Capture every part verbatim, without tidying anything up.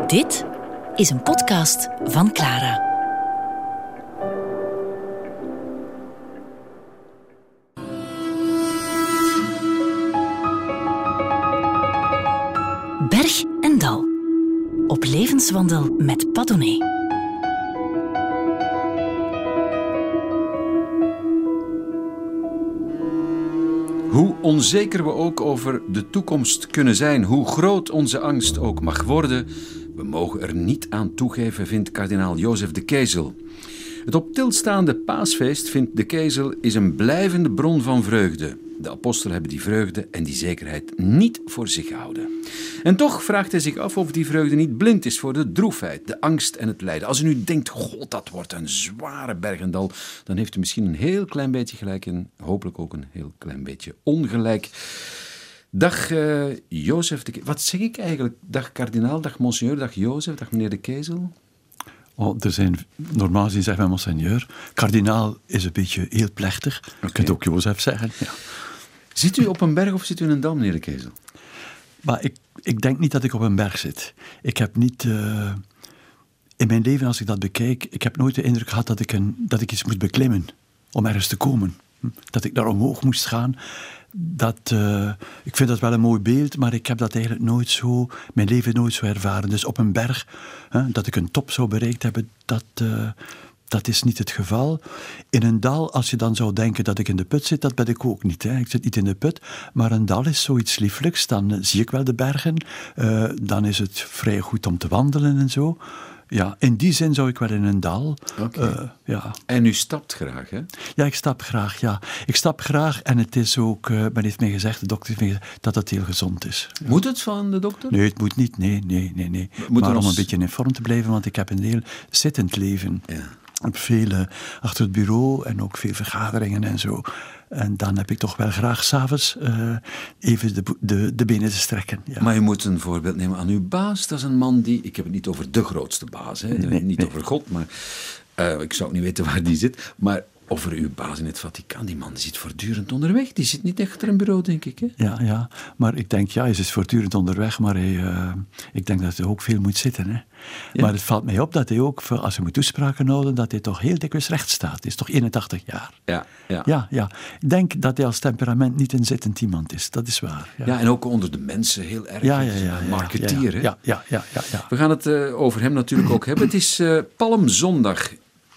Dit is een podcast van Clara. Berg en dal. Op levenswandel met Padone. Hoe onzeker we ook over de toekomst kunnen zijn, hoe groot onze angst ook mag worden, we mogen er niet aan toegeven, vindt kardinaal Jozef de Kezel. Het op til staande paasfeest, vindt de Kezel, is een blijvende bron van vreugde. De apostelen hebben die vreugde en die zekerheid niet voor zich gehouden. En toch vraagt hij zich af of die vreugde niet blind is voor de droefheid, de angst en het lijden. Als u nu denkt, god, dat wordt een zware berg en dal, dan heeft u misschien een heel klein beetje gelijk en hopelijk ook een heel klein beetje ongelijk. Dag uh, Jozef de Kezel. Wat zeg ik eigenlijk? Dag kardinaal, dag monseigneur, dag Jozef, dag meneer de Kezel. Oh, er zijn, normaal gezien zeggen wij monseigneur. Kardinaal is een beetje heel plechtig. Okay. Je kunt ook Jozef zeggen. Ja. Zit u op een berg of zit u in een dal, meneer de Kezel? Maar ik, ik denk niet dat ik op een berg zit. Ik heb niet... Uh, in mijn leven, als ik dat bekijk, ik heb nooit de indruk gehad dat ik, een, dat ik iets moest beklimmen om ergens te komen. Dat ik daar omhoog moest gaan. Dat, uh, ik vind dat wel een mooi beeld, maar ik heb dat eigenlijk nooit zo, mijn leven nooit zo ervaren. Dus op een berg, hè, dat ik een top zou bereikt hebben, dat, uh, dat is niet het geval. In een dal, als je dan zou denken dat ik in de put zit, dat ben ik ook niet. Hè. Ik zit niet in de put, maar een dal is zoiets lieflijks. Dan uh, zie ik wel de bergen, uh, dan is het vrij goed om te wandelen en zo. Ja, in die zin zou ik wel in een dal. Okay. Uh, ja. En u stapt graag, hè? Ja, ik stap graag, ja. Ik stap graag en het is ook, uh, men heeft mij gezegd, de dokter heeft mij gezegd, dat het heel gezond is. Ja. Moet het van de dokter? Nee, het moet niet, nee, nee, nee. nee. Maar ons... om een beetje in vorm te blijven, want ik heb een heel zittend leven. Ja. Ik heb veel uh, achter het bureau en ook veel vergaderingen en zo. En dan heb ik toch wel graag s'avonds uh, even de, de, de benen te strekken. Ja. Maar je moet een voorbeeld nemen aan uw baas. Dat is een man die... Ik heb het niet over de grootste baas, hè. Nee, niet nee. over God, maar... Uh, ik zou ook niet weten waar die zit. Maar over uw baas in het Vaticaan. Die man die zit voortdurend onderweg. Die zit niet achter een bureau, denk ik. Hè? Ja, ja, maar ik denk, ja, hij is voortdurend onderweg. Maar hij, uh, ik denk dat hij ook veel moet zitten. Hè. Ja. Maar het valt mij op dat hij ook, als hij moet toespraken houden, dat hij toch heel dikwijls recht staat. Hij is toch eenentachtig jaar. Ja, ja. Ja, ja. Ik denk dat hij als temperament niet een zittend iemand is. Dat is waar. Ja, ja en ook onder de mensen heel erg. Ja, ja, ja, een marketeer, ja, ja, ja, ja, ja, ja. We gaan het uh, over hem natuurlijk ook hebben. Het is uh, Palmzondag.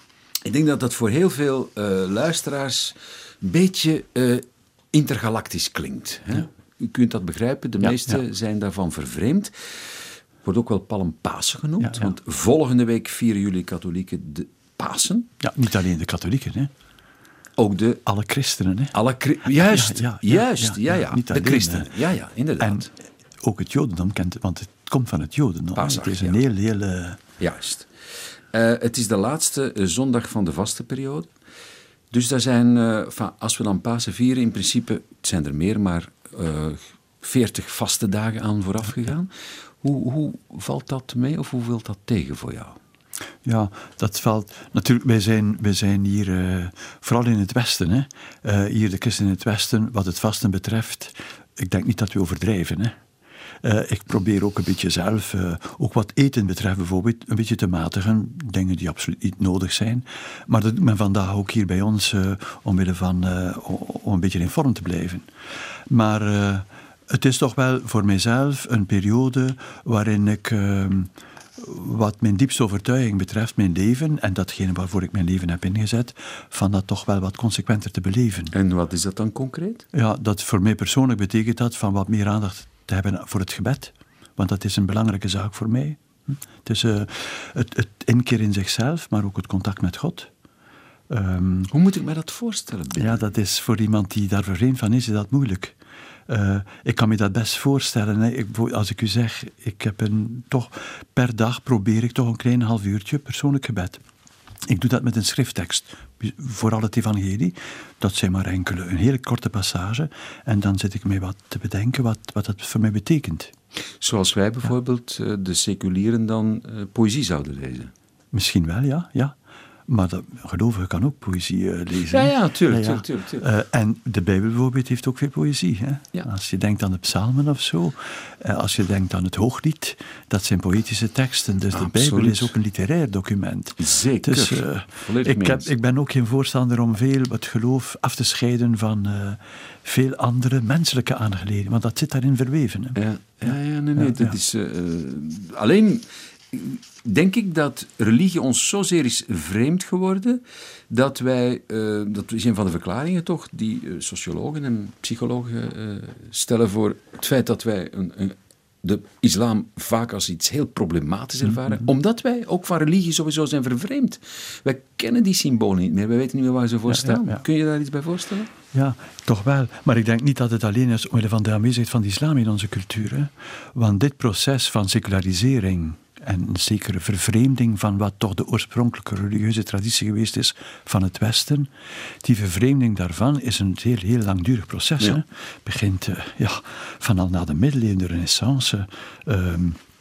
Ik denk dat dat voor heel veel uh, luisteraars een beetje uh, intergalactisch klinkt. Hè? Ja. U kunt dat begrijpen, de ja, meesten ja. zijn daarvan vervreemd. Wordt ook wel Palmpasen genoemd, ja, ja. want volgende week vieren jullie katholieken de Pasen. Ja, niet alleen de katholieken, hè. Ook de... Alle christenen, hè. Alle chri- juist, ja, ja, juist, ja, ja, ja. Niet de alleen, christenen. Ja, ja, inderdaad. En ook het jodendom kent, want het komt van het jodendom. Pasach, het is een ja. heel, heel... Uh... Juist. Uh, het is de laatste uh, zondag van de vastenperiode. Dus daar zijn, uh, van, als we dan Pasen vieren, in principe, het zijn er meer, maar uh, veertig vaste dagen aan vooraf gegaan. Hoe, hoe valt dat mee of hoe valt dat tegen voor jou? Ja, dat valt... Natuurlijk, wij zijn, wij zijn hier, uh, vooral in het Westen, hè. Uh, hier de christenen in het Westen, wat het vasten betreft, ik denk niet dat we overdrijven, hè. Uh, ik probeer ook een beetje zelf, uh, ook wat eten betreft bijvoorbeeld, een beetje te matigen. Dingen die absoluut niet nodig zijn. Maar dat doet men vandaag ook hier bij ons, uh, omwille van, uh, om een beetje in vorm te blijven. Maar uh, het is toch wel voor mijzelf een periode waarin ik, uh, wat mijn diepste overtuiging betreft, mijn leven, en datgene waarvoor ik mijn leven heb ingezet, van dat toch wel wat consequenter te beleven. En wat is dat dan concreet? Ja, dat voor mij persoonlijk betekent dat van wat meer aandacht te hebben voor het gebed, want dat is een belangrijke zaak voor mij. Het is uh, het, het inkeer in zichzelf, maar ook het contact met God. Um, Hoe moet ik mij dat voorstellen? Ben? Ja, dat is voor iemand die daar vervreemd van is, is dat moeilijk. Uh, ik kan me dat best voorstellen. Hè. Ik, als ik u zeg, ik heb een, toch per dag probeer ik toch een klein half uurtje persoonlijk gebed. Ik doe dat met een schrifttekst, vooral het evangelie. Dat zijn maar enkele, een hele korte passage. En dan zit ik mij wat te bedenken wat, wat dat voor mij betekent. Zoals wij bijvoorbeeld, ja. de seculieren dan uh, poëzie zouden lezen. Misschien wel, ja. ja. Maar de gelovige kan ook poëzie uh, lezen. Ja, ja, tuurlijk. Ja, ja. tuurlijk, tuurlijk. Uh, en de Bijbel bijvoorbeeld heeft ook veel poëzie. Hè? Ja. Als je denkt aan de psalmen of zo, uh, als je denkt aan het Hooglied, dat zijn poëtische teksten. Dus Absoluut. de Bijbel is ook een literair document. Zeker. Dus, uh, ik, heb, ik ben ook geen voorstander om veel het geloof af te scheiden van uh, veel andere menselijke aangelegenheden. Want dat zit daarin verweven. Hè? Ja, ja, ja, nee, nee. Ja, dat ja. is uh, alleen... denk ik dat religie ons zozeer is vreemd geworden dat wij, uh, dat is een van de verklaringen toch, die uh, sociologen en psychologen uh, stellen voor het feit dat wij een, een, de islam vaak als iets heel problematisch ervaren, mm-hmm. omdat wij ook van religie sowieso zijn vervreemd. Wij kennen die symbolen niet meer, wij weten niet meer waar ze voor staan. Ja, ja, ja. Kun je daar iets bij voorstellen? Ja, toch wel. Maar ik denk niet dat het alleen is omwille van de aanwezigheid van de islam in onze cultuur. Hè? Want dit proces van secularisering en een zekere vervreemding van wat toch de oorspronkelijke religieuze traditie geweest is van het Westen. Die vervreemding daarvan is een heel, heel langdurig proces. Ja. Hè? Begint uh, ja, van al na de middeleeuwen, de renaissance, uh,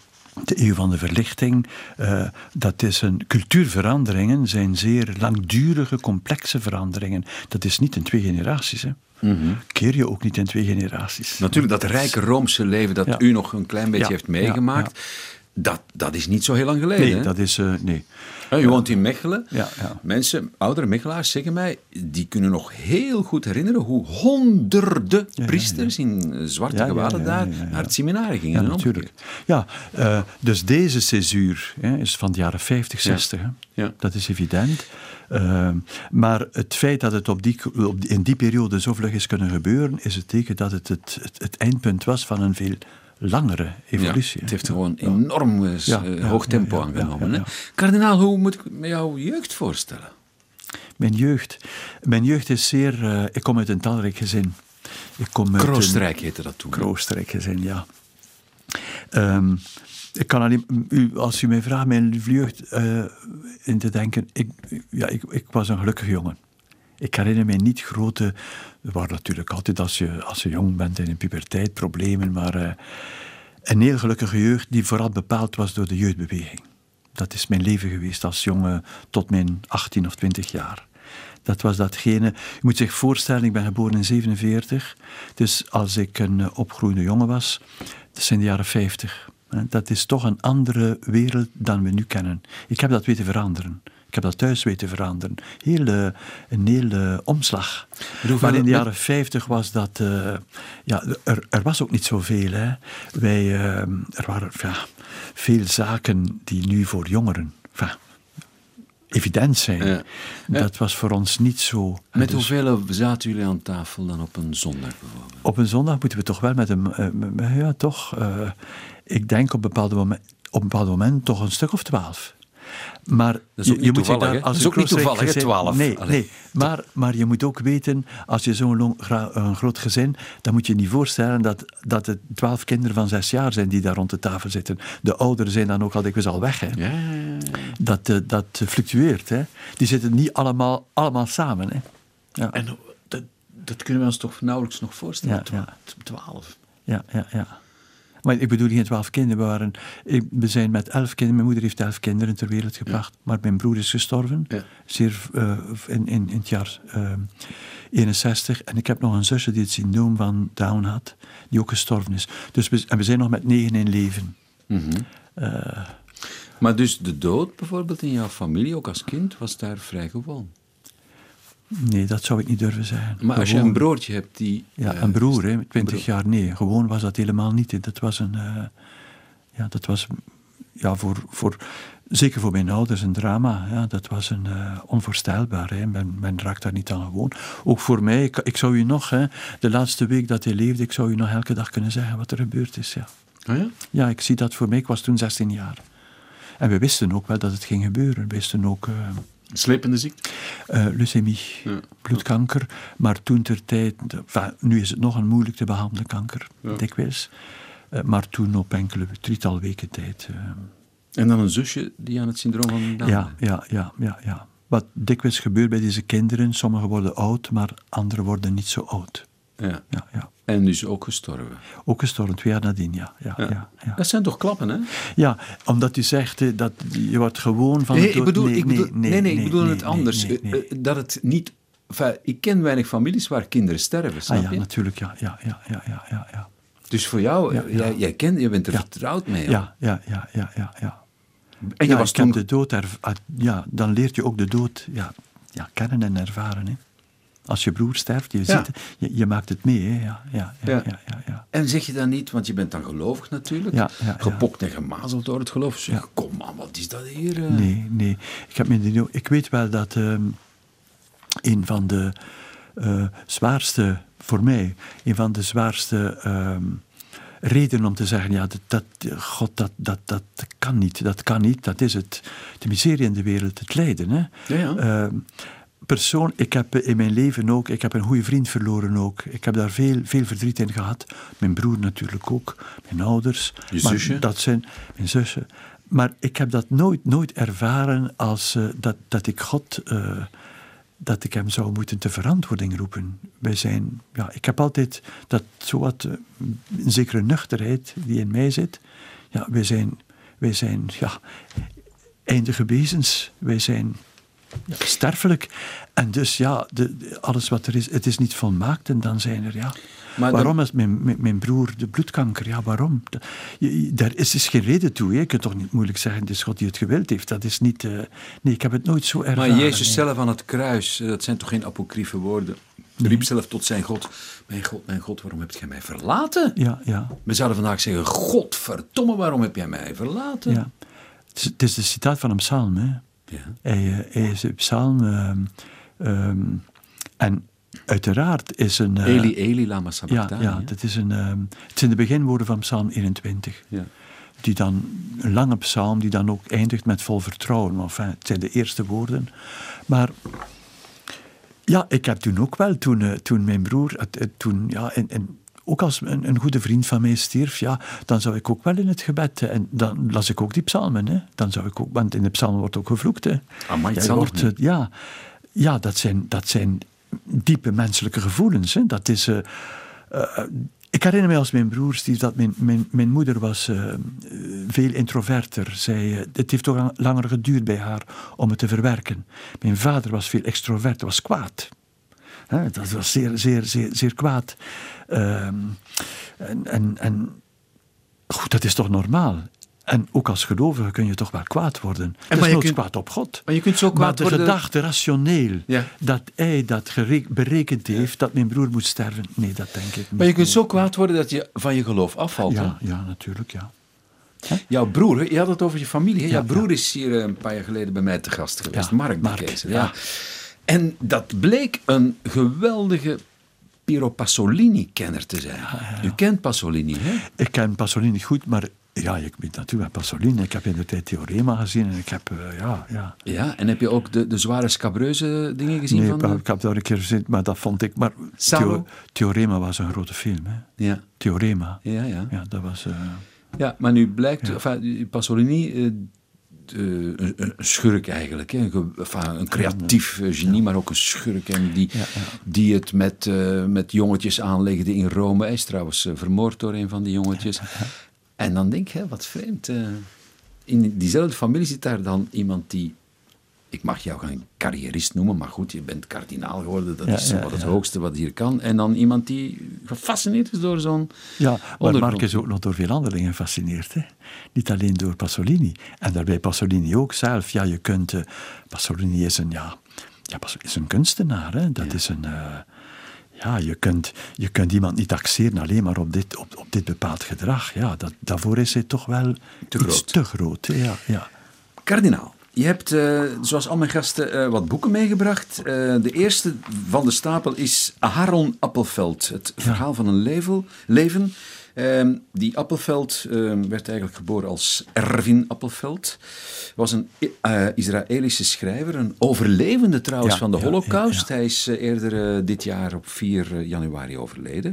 de eeuw van de verlichting. Uh, dat is een, cultuurveranderingen zijn zeer langdurige, complexe veranderingen. Dat is niet in twee generaties, hè. Mm-hmm. Keer je ook niet in twee generaties. Natuurlijk, dat rijke Roomse leven dat ja. u nog een klein beetje ja. heeft meegemaakt... Ja. Ja. Dat, dat is niet zo heel lang geleden. Nee, hè? dat is... Uh, nee. Ja, u woont in Mechelen. Ja, ja. Mensen, oudere Mechelaars zeggen mij, die kunnen nog heel goed herinneren hoe honderden ja, priesters ja, ja. in zwarte ja, gewaden ja, ja, ja, ja, ja. daar naar het seminarie gingen. Ja, natuurlijk. Ja, uh, dus deze césuur hè, is van de jaren vijftig, zestig. Ja. Ja. Dat is evident. Uh, maar het feit dat het op die, op die, in die periode zo vlug is kunnen gebeuren, is het teken dat het het, het, het eindpunt was van een veel langere evolutie. Ja, het heeft gewoon ja. enorm uh, ja, ja, hoog tempo ja, ja, aangenomen. Ja, ja, ja. Kardinaal, hoe moet ik me jouw jeugd voorstellen? Mijn jeugd? Mijn jeugd is zeer... Uh, ik kom uit een talrijk gezin. Ik kom uit Kroostrijk een, heette dat toen. Kroostrijk gezin, ja. Um, ik kan alleen... U, als u mij vraagt mijn jeugd uh, in te denken... Ik, ja, ik, ik was een gelukkig jongen. Ik herinner mij niet grote... Er waren natuurlijk altijd, als je, als je jong bent in een puberteit, problemen, maar uh, een heel gelukkige jeugd die vooral bepaald was door de jeugdbeweging. Dat is mijn leven geweest als jongen tot mijn achttien of twintig jaar. Dat was datgene... Je moet zich voorstellen, ik ben geboren in zevenenveertig, dus als ik een opgroeiende jongen was, dat zijn de jaren vijftig. Dat is toch een andere wereld dan we nu kennen. Ik heb dat weten veranderen. Ik heb dat thuis weten veranderen. Heel, uh, een hele uh, omslag. Maar in de jaren vijftig was dat... Uh, ja, er, er was ook niet zoveel. Hè. Wij, uh, er waren ja, veel zaken die nu voor jongeren enfin, evident zijn. Ja. Dat was voor ons niet zo. Met dus, hoeveel zaten jullie aan tafel dan op een zondag bijvoorbeeld? Op een zondag moeten we toch wel met een... Uh, ja, toch... Uh, ik denk op een bepaald moment, op een bepaald moment toch een stuk of twaalf. Maar dat is ook je, niet je toevallig, moet daar, als dat is ook niet toevallig, gezin, twaalf. Nee, nee. Maar, maar je moet ook weten, als je zo'n long, een groot gezin, dan moet je niet voorstellen dat, dat het twaalf kinderen van zes jaar zijn die daar rond de tafel zitten. De ouderen zijn dan ook al dikwijls al weg. Hè. Ja, ja, ja. Dat, uh, dat fluctueert. Hè. Die zitten niet allemaal, allemaal samen. Hè. Ja. En dat, dat kunnen we ons toch nauwelijks nog voorstellen, ja, ja. twaalf. Ja, ja, ja. Maar ik bedoel geen twaalf kinderen. We, waren, ik, we zijn met elf kinderen. Mijn moeder heeft elf kinderen ter wereld gebracht. Ja. Maar mijn broer is gestorven. Ja. Zeer, uh, in, in, in het jaar uh, eenenzestig. En ik heb nog een zusje die het syndroom van Down had. Die ook gestorven is. Dus we, en we zijn nog met negen in leven. Mm-hmm. Uh, maar dus de dood bijvoorbeeld in jouw familie, ook als kind, was daar vrij gewoon? Nee, dat zou ik niet durven zeggen. Maar gewoon, als je een broertje hebt die... Ja, uh, een broer, hè, twintig jaar, nee. Gewoon was dat helemaal niet. Dat was een... Uh, ja, dat was... Ja, voor, voor... Zeker voor mijn ouders een drama. Ja, dat was een uh, onvoorstelbaar. Hè. Men, men raakt daar niet aan gewoon. Ook voor mij, ik, ik zou u nog... Hè, de laatste week dat hij leefde, ik zou u nog elke dag kunnen zeggen wat er gebeurd is. Ja, oh ja? Ja, ik zie dat voor mij. Ik was toen zestien jaar. En we wisten ook wel dat het ging gebeuren. We wisten ook... Uh, Slepende ziekte? Uh, leucemie, ja. bloedkanker. Maar toen ter tijd... Enfin, nu is het nog een moeilijk te behandelen kanker, ja. dikwijls. Uh, maar toen op enkele, drietal weken tijd. Uh, en dan een zusje die aan het syndroom van Down... Ja, ja, ja, ja, ja. Wat dikwijls gebeurt bij deze kinderen, sommigen worden oud, maar anderen worden niet zo oud. Ja. Ja, ja. En dus ook gestorven. Ook gestorven, twee jaar nadien, ja. Ja, Ja. ja. Ja, Dat zijn toch klappen, hè? ja, omdat u zegt hè, dat je wordt gewoon van... Nee, de dood- ik bedoel, ik bedoel, nee, nee, ik bedoel nee, het anders. nee, nee, nee. Eh, eh, Dat het niet... Enfin, ik ken weinig families waar kinderen sterven, snap Ah ja, je? natuurlijk, ja, ja, ja, ja, ja, ja, ja. Dus voor jou, Ja, eh, ja. Jij, jij kent, je bent er Ja. vertrouwd mee. hoor. Ja, ja, ja, ja, ja, ja. En je ja, was ik toen... heb de dood... erv- ah, ja, dan leert je ook de dood ja, ja, kennen en ervaren. Hè. Als je broer sterft, je, Ja. ziet, het, je, je maakt het mee. Hè. Ja, ja, ja, Ja. ja, ja, ja. En zeg je dan niet, want je bent dan gelovig natuurlijk, Ja, ja, ja. gepokt en gemazeld door het geloof. Zeg, Ja. kom man, wat is dat hier? eh? Nee, nee. Ik, heb me niet- ik weet wel dat ehm, een van de eh, zwaarste, voor mij, een van de zwaarste ehm, redenen om te zeggen, ja, dat, dat, God, dat, dat, dat kan niet, dat kan niet, dat is het, de miserie in de wereld, het lijden. Hè. Ja, ja. Ehm, persoon, ik heb in mijn leven ook, ik heb een goede vriend verloren ook. Ik heb daar veel, veel verdriet in gehad. Mijn broer natuurlijk ook, mijn ouders. Je Maar zusje? Dat zijn mijn zussen. Maar ik heb dat nooit, nooit ervaren als eh, dat, dat ik God, eh, dat ik hem zou moeten te verantwoording roepen. Wij zijn, ja, ik heb altijd dat zowat uh, een zekere nuchterheid die in mij zit. Ja, wij zijn, wij zijn, ja, eindige wezens. Wij zijn ja, sterfelijk. En dus ja, de, de- alles wat er is, het is niet volmaakt. En dan zijn er, ja... Maar waarom dan- is mijn, mijn, mijn broer de bloedkanker? Ja, waarom? Da- je- je- Daar is, is geen reden toe. Hè. Je kunt toch niet moeilijk zeggen, het is God die het gewild heeft. Dat is niet... eh, nee, ik heb het nooit zo ervaren. Maar Jezus nee. zelf aan het kruis, eh, dat zijn toch geen apocryfe woorden? Riep zelf tot zijn God, mijn God, mijn God, waarom heb jij mij verlaten? Ja, ja, We zouden vandaag zeggen, Godverdomme, waarom heb jij mij verlaten? ja. Het is, het is de citaat van een psalm, hè. Ja. Hij, eh, hij is een psalm... ehm, ehm, en uiteraard is een... eh, Eli, Eli, lama ja, sabachthani. ja, hè? dat is een... ehm, het zijn de beginwoorden van psalm eenentwintig. Ja. Die dan, een lange psalm, die dan ook eindigt met vol vertrouwen. Maar enfin, het zijn de eerste woorden. Maar ja, ik heb toen ook wel, toen, eh, toen mijn broer, het, het, toen, ja, en, en ook als een, een goede vriend van mij stierf, ja, dan zou ik ook wel in het gebed, eh, en dan las ik ook die psalmen, hè. Dan zou ik ook, want in de psalmen wordt ook gevloekt, hè. Amai, het Ja, zal wordt, nog niet. eh, ja, ja dat, zijn, dat zijn diepe menselijke gevoelens, hè. Dat is... eh, eh, ik herinner me als mijn broer stierf dat mijn, mijn, mijn moeder was uh, veel introverter. Zij, uh, het heeft toch langer geduurd bij haar om het te verwerken. Mijn vader was veel extroverter, was kwaad. Hè, dat was zeer, zeer, zeer, zeer kwaad. Uh, en, en, en goed, dat is toch normaal. En ook als gelovige kun je toch wel kwaad worden. Dat maar is je nooit kunt- kwaad op God. Maar je kunt zo Maar kwaad de worden... gedachte, rationeel, Ja. dat hij dat gere- berekend heeft, dat mijn broer moet sterven, nee, dat denk ik niet. Maar je kunt zo kwaad worden dat je van je geloof afvalt. Ja, hè? ja, natuurlijk, ja. Jouw broer, hè? Je had het over je familie. Hè? Ja, Jouw broer ja. is hier eh, een paar jaar geleden bij mij te gast geweest. Ja, Mark de Mark, Keizer. ja. Ja. En dat bleek een geweldige Piero Pasolini-kenner te zijn. U kent Pasolini, hè? Ik ken Pasolini goed, maar ja, ik weet natuurlijk wel Pasolini. Ik heb in de tijd Theorema gezien en ik heb, uh, ja, ja. Ja, en heb je ook de, de zware scabreuze dingen gezien? Nee, van, ik, ik heb daar een keer gezien, maar dat vond ik... Maar Salo? Theo- Theorema was een grote film, hè. Ja, Theorema. ja, ja. Ja, dat was... uh, Ja, maar nu blijkt, Ja. enfin, Pasolini, eh, de- een, een schurk eigenlijk, hè? Een, ge- enfin, een creatief eh, genie, maar ook een schurk en die, Ja, ja. die het met, eh, met jongetjes aanlegde in Rome. Hij is trouwens eh, vermoord door een van die jongetjes. En dan denk je, wat vreemd, eh, in diezelfde familie zit daar dan iemand die, ik mag jou geen carrierist noemen, maar goed, je bent kardinaal geworden, dat Ja, is ja, wat het ja. hoogste wat hier kan. En dan iemand die gefascineerd is door zo'n Ja, maar ondergrond. Mark is ook nog door veel andere dingen gefascineerd. Hè? Niet alleen door Pasolini. En daarbij Pasolini ook zelf. Ja, je kunt... eh, Pasolini is een, ja, ja, Pas- is een kunstenaar. Hè? Dat Ja. is een... eh, ja, je kunt, je kunt iemand niet taxeren alleen maar op dit, op, op dit bepaald gedrag. Ja, dat, daarvoor is hij toch wel Te iets groot. te groot. Hè? Ja, ja. Kardinaal, je hebt, eh, zoals al mijn gasten, eh, wat boeken meegebracht. Eh, de eerste van de stapel is Aharon Appelfeld. Het verhaal van een level, leven. Eh, die Appelfeld eh, werd eigenlijk geboren als Erwin Appelfeld. Was een eh, Israëlische schrijver, een overlevende trouwens Ja, van de ja, Holocaust. ja, ja. Hij is eh, eerder eh, dit jaar op vier januari overleden.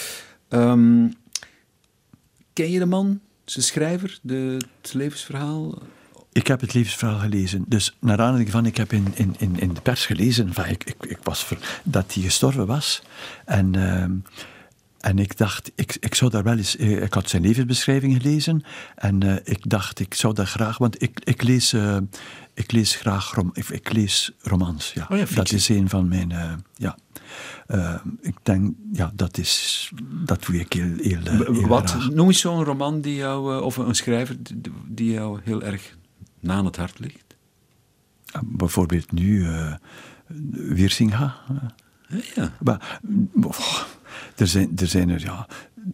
Ehm, ken je de man, zijn schrijver, de, het levensverhaal? Ik heb het levensverhaal gelezen. Dus naar aanleiding van, ik heb in, in, in, in de pers gelezen, enfin, ik, ik, ik was ver, dat hij gestorven was. En, uh, en ik dacht, ik, ik zou daar wel eens... Ik had zijn levensbeschrijving gelezen. En uh, ik dacht, ik zou dat graag... Want ik, ik, lees, uh, ik lees graag rom, ik, ik lees romans. Ja. Oh ja, dat is een van mijn... Uh, ja. Uh, ik denk, ja, dat is... Dat doe ik heel, heel, heel Wat, graag. noem eens zo'n roman die jou... Uh, of een schrijver die jou heel erg... na aan het hart ligt? Bijvoorbeeld nu uh, Wiersinga. Ja, ja. Maar, oh, er, zijn, er zijn er, ja...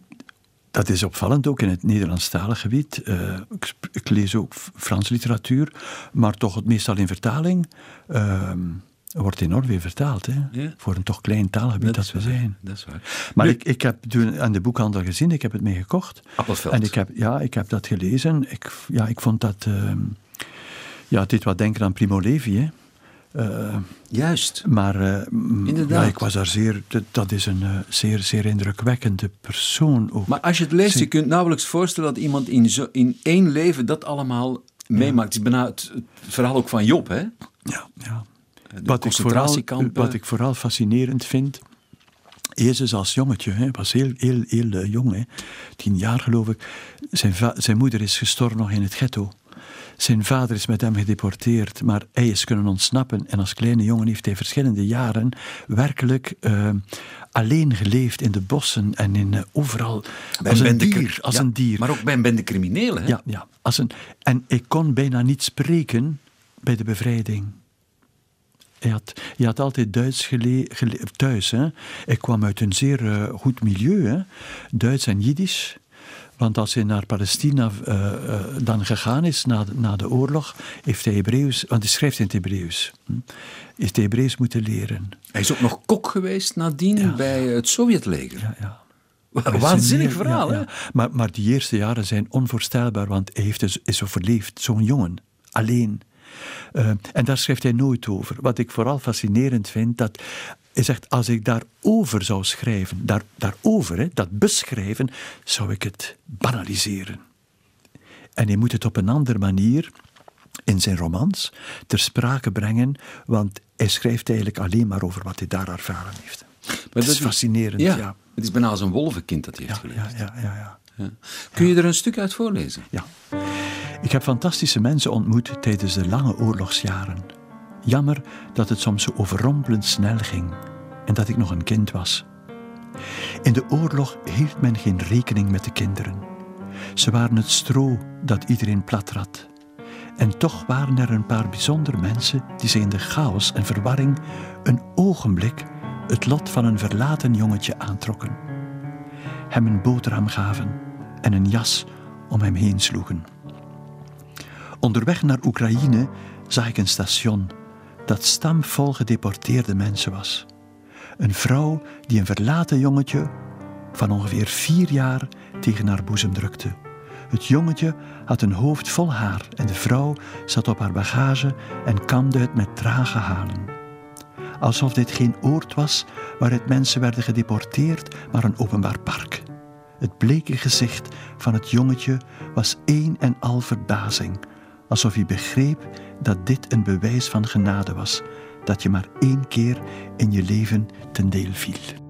Dat is opvallend, ook in het Nederlandstalig gebied. Uh, ik, ik lees ook Franse literatuur, maar toch het meestal in vertaling. Uh, er wordt enorm weer vertaald, hè? Ja. Voor een toch klein taalgebied dat, dat we zijn. Dat is waar. Maar nu, ik, ik heb toen aan de boekhandel gezien, ik heb het mee gekocht. Appelveld. En ik heb, ja, ik heb dat gelezen. Ik, ja, ik vond dat... Uh, ja, dit wat denken aan Primo Levi, hè. Uh, Juist. Maar uh, Inderdaad. ja, ik was daar zeer... Dat, dat is een uh, zeer, zeer indrukwekkende persoon ook. Maar als je het leest, je kunt nauwelijks voorstellen dat iemand in, zo, in één leven dat allemaal meemaakt. Het is bijna het, het verhaal ook van Job, hè? Ja, ja. De Wat ik, vooral, wat ik vooral fascinerend vind... Jezus als jongetje, hij was heel, heel, heel uh, jong, hè. Tien jaar geloof ik. Zijn, va- zijn moeder is gestorven nog in het ghetto. Zijn vader is met hem gedeporteerd, maar hij is kunnen ontsnappen. En als kleine jongen heeft hij verschillende jaren werkelijk uh, alleen geleefd in de bossen en in, uh, overal bij als, een een bende, dier, als ja, een dier. Maar ook bij een bende criminelen, hè? Ja, ja. Als een, en ik kon bijna niet spreken bij de bevrijding. Hij had, hij had altijd Duits gele, gele, thuis. Hè. Ik kwam uit een zeer uh, goed milieu, hè. Duits en Jiddisch. Want als hij naar Palestina uh, uh, dan gegaan is na de, na de oorlog, heeft hij Hebreeuws, want hij schrijft in het Hebreeuws, hm, heeft hij Hebreeuws moeten leren. Hij is ook nog kok geweest nadien ja. bij het Sovjetleger. Ja, ja. Een waanzinnig verhaal, ja, hè? Ja. Maar, maar die eerste jaren zijn onvoorstelbaar, want hij heeft dus, is zo verleefd, zo'n jongen, alleen. Uh, en daar schrijft hij nooit over. Wat ik vooral fascinerend vind, dat hij zegt, als ik daarover zou schrijven, daar, daarover, hè, dat beschrijven, zou ik het banaliseren. En hij moet het op een andere manier in zijn romans ter sprake brengen, want hij schrijft eigenlijk alleen maar over wat hij daar ervaren heeft. Maar het dat is fascinerend, ja. ja. Het is bijna als een wolvenkind dat hij heeft ja, geleefd. Ja, ja, ja, ja. Ja. Kun je er een stuk uit voorlezen? Ja. Ik heb fantastische mensen ontmoet tijdens de lange oorlogsjaren. Jammer dat het soms zo overrompelend snel ging en dat ik nog een kind was. In de oorlog hield men geen rekening met de kinderen. Ze waren het stro dat iedereen platrad. En toch waren er een paar bijzondere mensen die zich in de chaos en verwarring een ogenblik het lot van een verlaten jongetje aantrokken. Hem een boterham gaven en een jas om hem heen sloegen. Onderweg naar Oekraïne zag ik een station dat stamvol gedeporteerde mensen was. Een vrouw die een verlaten jongetje van ongeveer vier jaar tegen haar boezem drukte. Het jongetje had een hoofd vol haar en de vrouw zat op haar bagage en kamde het met trage halen. Alsof dit geen oord was waaruit mensen werden gedeporteerd, maar een openbaar park. Het bleke gezicht van het jongetje was één en al verbazing, alsof hij begreep dat dit een bewijs van genade was, dat je maar één keer in je leven ten deel viel.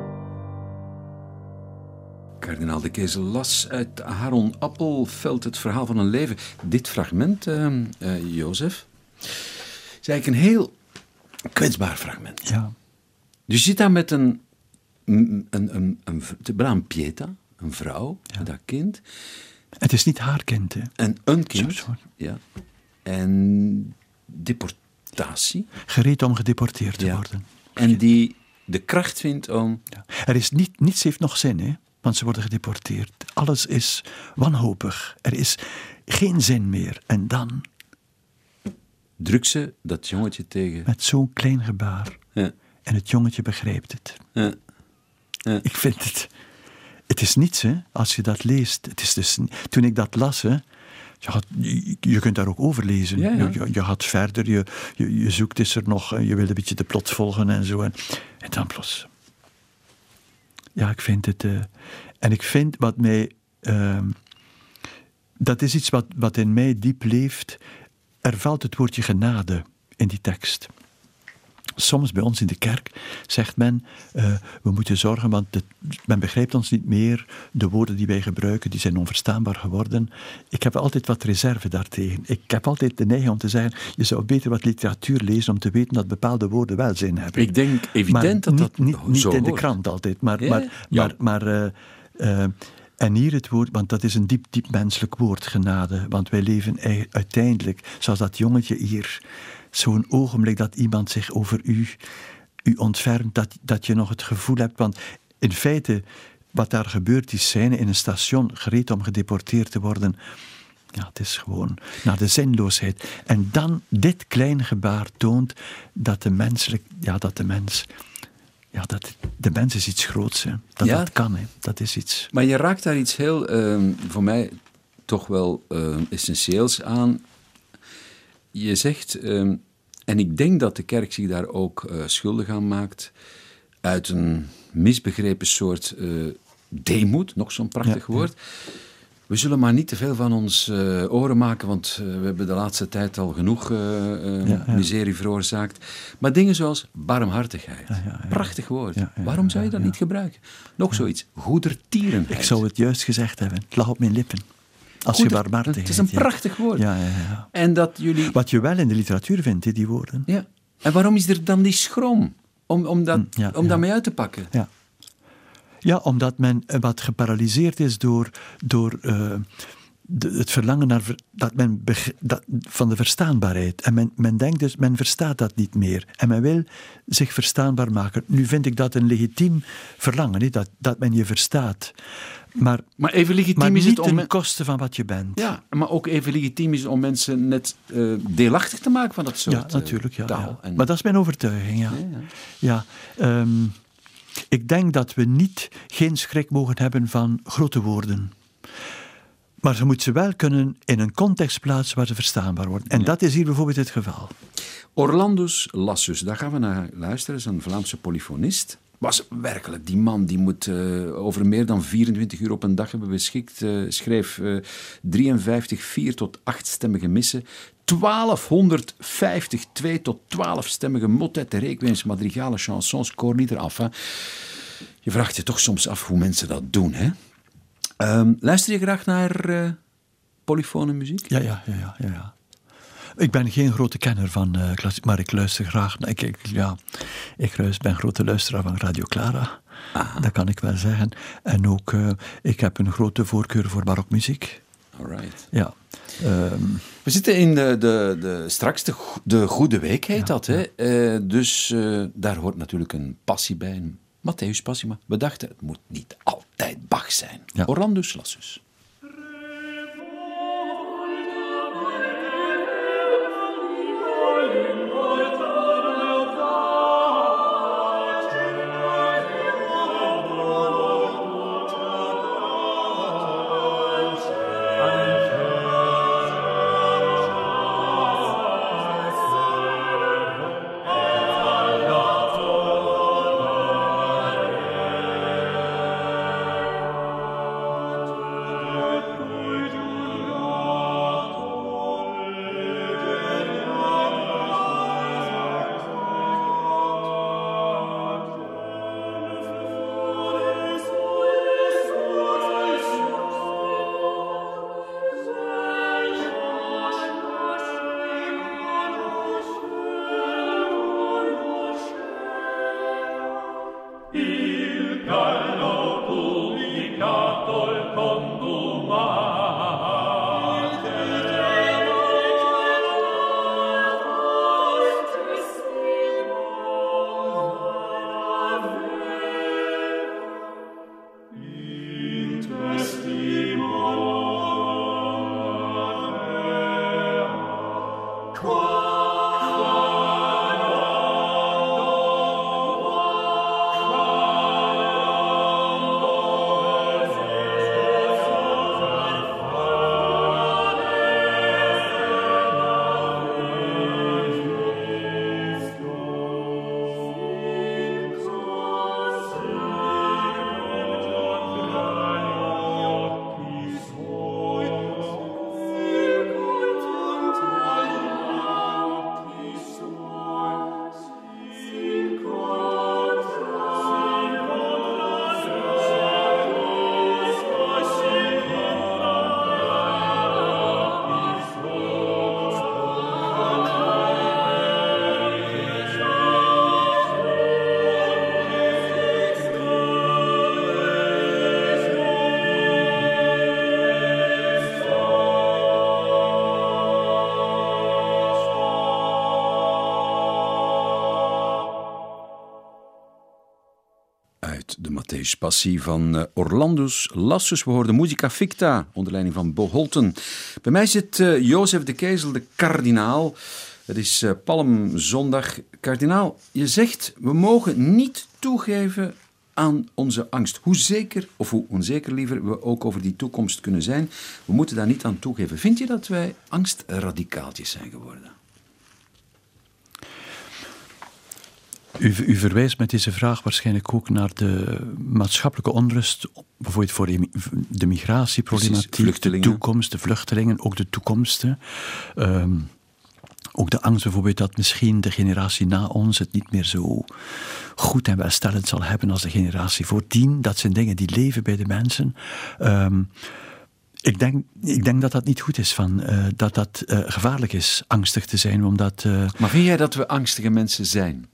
Kardinaal de Kezel las uit Aaron Appelfeld het verhaal van een leven. Dit fragment, uh, uh, Jozef, is eigenlijk een heel kwetsbaar fragment. Ja. Dus je zit daar met een, een, een, een, een, een, een Pieta, een vrouw, ja. met haar kind. Het is niet haar kind, hè? En een kind. Zo, zo. Ja. En deportatie. Gereed om gedeporteerd te ja. worden. En die de kracht vindt om... Ja. Er is niet, niets heeft nog zin, hè? Want ze worden gedeporteerd. Alles is wanhopig. Er is geen zin meer. En dan... drukt ze dat jongetje tegen... met zo'n klein gebaar. Ja. En het jongetje begrijpt het. Ja. Ja. Ik vind het... Het is niets, hè, als je dat leest. Het is dus, toen ik dat las, hè, je, had, je, je kunt daar ook over lezen. Ja, ja. Je, je gaat verder, je, je, je zoekt, is er nog... Je wil een beetje de plot volgen en zo. En, en dan plots... Ja, ik vind het... Uh, en ik vind wat mij... Uh, dat is iets wat, wat in mij diep leeft. er valt het woordje genade in die tekst. Soms bij ons in de kerk zegt men, uh, we moeten zorgen, want de, men begrijpt ons niet meer. De woorden die wij gebruiken, die zijn onverstaanbaar geworden. Ik heb altijd wat reserve daartegen. Ik heb altijd de neiging om te zeggen, je zou beter wat literatuur lezen om te weten dat bepaalde woorden wel zin hebben. Ik denk evident maar dat dat niet, niet, niet zo in de hoort. krant altijd, maar... Ja, maar, ja. maar, maar uh, uh, en hier het woord, want dat is een diep, diep menselijk woord, genade. Want wij leven uiteindelijk, zoals dat jongetje hier... Zo'n ogenblik dat iemand zich over u, u ontfermt, dat, dat je nog het gevoel hebt. Want in feite, wat daar gebeurt, die scène in een station, gereed om gedeporteerd te worden. Ja, het is gewoon naar de zinloosheid. En dan dit kleine gebaar toont dat de menselijk, ja, dat de mens, ja, dat de mens is iets groots. Hè. Dat Ja. dat kan, hè. Dat is iets. Maar je raakt daar iets heel, uh, voor mij toch wel uh, essentieels aan. Je zegt, uh, en ik denk dat de kerk zich daar ook uh, schuldig aan maakt, uit een misbegrepen soort uh, deemoed, nog zo'n prachtig Ja, woord. Ja. We zullen maar niet te veel van ons uh, oren maken, want uh, we hebben de laatste tijd al genoeg uh, uh, ja, ja. miserie veroorzaakt. Maar dingen zoals barmhartigheid, ja, ja, ja. prachtig woord. Ja, ja, ja, Waarom zou je dat ja, ja. niet gebruiken? Nog ja. zoiets, goedertierenheid. Ik zou het juist gezegd hebben, het lag op mijn lippen. Als Goed, je barmhartigheid... Het is een prachtig woord. Ja, ja, ja. En dat jullie... Wat je wel in de literatuur vindt, die woorden. Ja. En waarom is er dan die schroom om, om, dat, ja, om ja. daarmee uit te pakken? Ja. ja, omdat men wat geparalyseerd is door, door uh, de, het verlangen naar dat men beg, dat, van de verstaanbaarheid. En men, men denkt dus, men verstaat dat niet meer. En men wil zich verstaanbaar maken. Nu vind ik dat een legitiem verlangen, niet? Dat, dat men je verstaat. Maar, maar even legitiem maar is niet het om... ten koste van wat je bent. Ja, maar ook even legitiem is om mensen net uh, deelachtig te maken van dat soort ja, natuurlijk, ja, taal. Ja. En... Maar dat is mijn overtuiging, ja. ja, ja. ja um, ik denk dat we niet, geen schrik mogen hebben van grote woorden. Maar ze moeten ze wel kunnen in een context plaatsen waar ze verstaanbaar worden. En ja. dat is hier bijvoorbeeld het geval. Orlandus Lassus, daar gaan we naar luisteren. Dat is een Vlaamse polyfonist. Was werkelijk, die man die moet uh, over meer dan vierentwintig uur op een dag hebben beschikt. Uh, schreef uh, drieënvijftig vier tot achtstemmige missen. twaalfhonderdvijftig twee tot twaalfstemmige motetten, requiems, madrigalen, chansons, koorlieder af. Hè. Je vraagt je toch soms af hoe mensen dat doen, hè? Um, luister je graag naar uh, polyfone muziek? Ja, ja, ja, ja, ja. Ik ben geen grote kenner van uh, klassiek, maar ik luister graag. Ik, ik, ja, ik ben een grote luisteraar van Radio Clara. Aha. Dat kan ik wel zeggen. En ook, uh, ik heb een grote voorkeur voor barokmuziek. Alright. Ja. Um, We zitten in de, de, de straks de, de Goede Week, heet ja, dat. Hè? Ja. Uh, dus uh, daar hoort natuurlijk een passie bij. Een Matthäus passie, maar we dachten, het moet niet altijd Bach zijn. Ja. Orlandus Lassus. uit de Matthäus Passie van uh, Orlandus Lassus. We hoorden Musica Ficta onder leiding van Bo Holten. Bij mij zit uh, Jozef de Keyzel, de kardinaal. Het is uh, Palmzondag. Kardinaal, je zegt, we mogen niet toegeven aan onze angst. Hoe zeker, of hoe onzeker liever, we ook over die toekomst kunnen zijn, we moeten daar niet aan toegeven. Vind je dat wij angstradicaaltjes zijn geworden? U, u verwijst met deze vraag waarschijnlijk ook naar de maatschappelijke onrust, bijvoorbeeld voor de migratieproblematiek, de toekomst, de vluchtelingen, ook de toekomsten. Um, ook de angst bijvoorbeeld dat misschien de generatie na ons het niet meer zo goed en welstellend zal hebben als de generatie voordien. Dat zijn dingen die leven bij de mensen. Um, Ik denk, ik denk dat dat niet goed is, van, uh, dat dat uh, gevaarlijk is, angstig te zijn. Omdat, uh... Maar vind jij dat we angstige mensen zijn?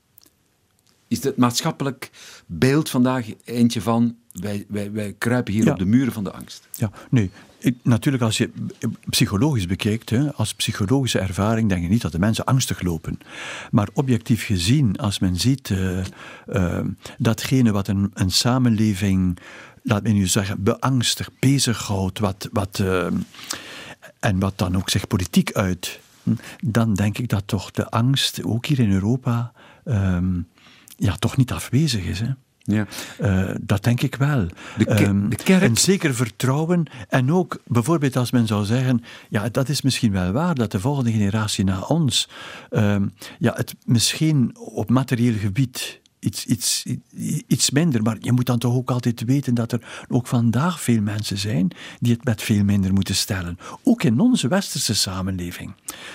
Is het maatschappelijk beeld vandaag eentje van, wij, wij, wij kruipen hier ja. op de muren van de angst? Ja, nee. Ik, natuurlijk, als je psychologisch bekijkt, hè, als psychologische ervaring, denk je niet dat de mensen angstig lopen. Maar objectief gezien, als men ziet uh, uh, datgene wat een, een samenleving, laat me nu zeggen, beangstig, bezighoudt, wat, wat, uh, en wat dan ook zich politiek uit, dan denk ik dat toch de angst, ook hier in Europa, um, ja, toch niet afwezig is. Hè. Ja. Uh, dat denk ik wel. De, ke- um, de kerk... Een zeker vertrouwen. En ook bijvoorbeeld als men zou zeggen, ja, dat is misschien wel waar, dat de volgende generatie na ons um, ja, het misschien op materieel gebied iets, iets, iets minder, maar je moet dan toch ook altijd weten dat er ook vandaag veel mensen zijn die het met veel minder moeten stellen. Ook in onze westerse samenleving.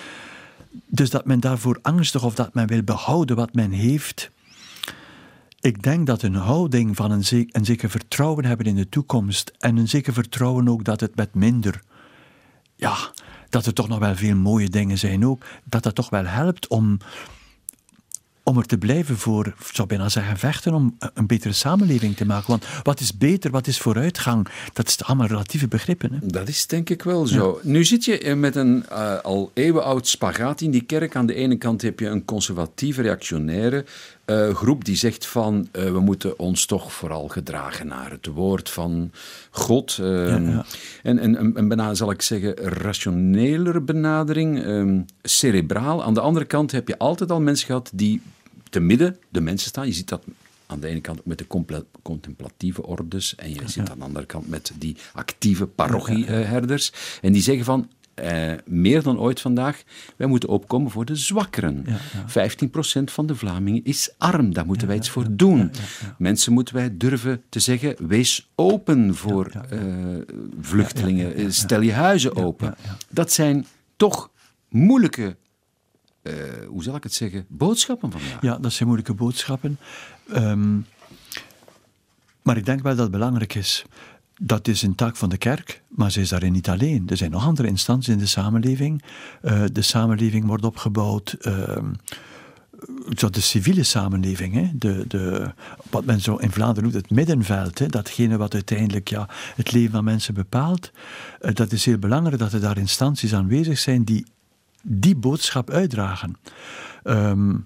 Dus dat men daarvoor angstig of dat men wil behouden wat men heeft. Ik denk dat een houding van een, ze- een zeker vertrouwen hebben in de toekomst en een zeker vertrouwen ook dat het met minder, ja, dat er toch nog wel veel mooie dingen zijn ook, dat dat toch wel helpt om, om er te blijven voor, ik zou bijna zeggen, vechten om een betere samenleving te maken. Want wat is beter, wat is vooruitgang, dat is allemaal relatieve begrippen. Hè? Dat is denk ik wel zo. Ja. Nu zit je met een uh, al eeuwenoud spagaat in die kerk. Aan de ene kant heb je een conservatieve, reactionaire uh, groep die zegt van uh, we moeten ons toch vooral gedragen naar het woord van God. Uh, ja, ja. En, en een bijna, zal ik zeggen, rationeler benadering, um, cerebraal. Aan de andere kant heb je altijd al mensen gehad die te midden de mensen staan. Je ziet dat aan de ene kant ook met de compla- contemplatieve ordes en je ja, zit ja. aan de andere kant met die actieve parochieherders. Ja, ja, ja. En die zeggen van, eh, meer dan ooit vandaag, wij moeten opkomen voor de zwakkeren. Ja, ja. vijftien procent van de Vlamingen is arm, daar moeten ja, wij iets ja, voor doen. Ja, ja, ja. Mensen moeten wij durven te zeggen, wees open voor ja, ja, ja. Uh, vluchtelingen, ja, ja, ja, ja. stel je huizen ja, open. Ja, ja. Dat zijn toch moeilijke Uh, hoe zal ik het zeggen, boodschappen vandaag. Ja, dat zijn moeilijke boodschappen. Um, maar ik denk wel dat het belangrijk is. Dat is een taak van de kerk, maar ze is daarin niet alleen. Er zijn nog andere instanties in de samenleving. Uh, de samenleving wordt opgebouwd. Uh, de civiele samenleving, hè? De, de, wat men zo in Vlaanderen noemt het middenveld, hè? Datgene wat uiteindelijk ja, het leven van mensen bepaalt. Uh, dat is heel belangrijk dat er daar instanties aanwezig zijn die die boodschap uitdragen. Um,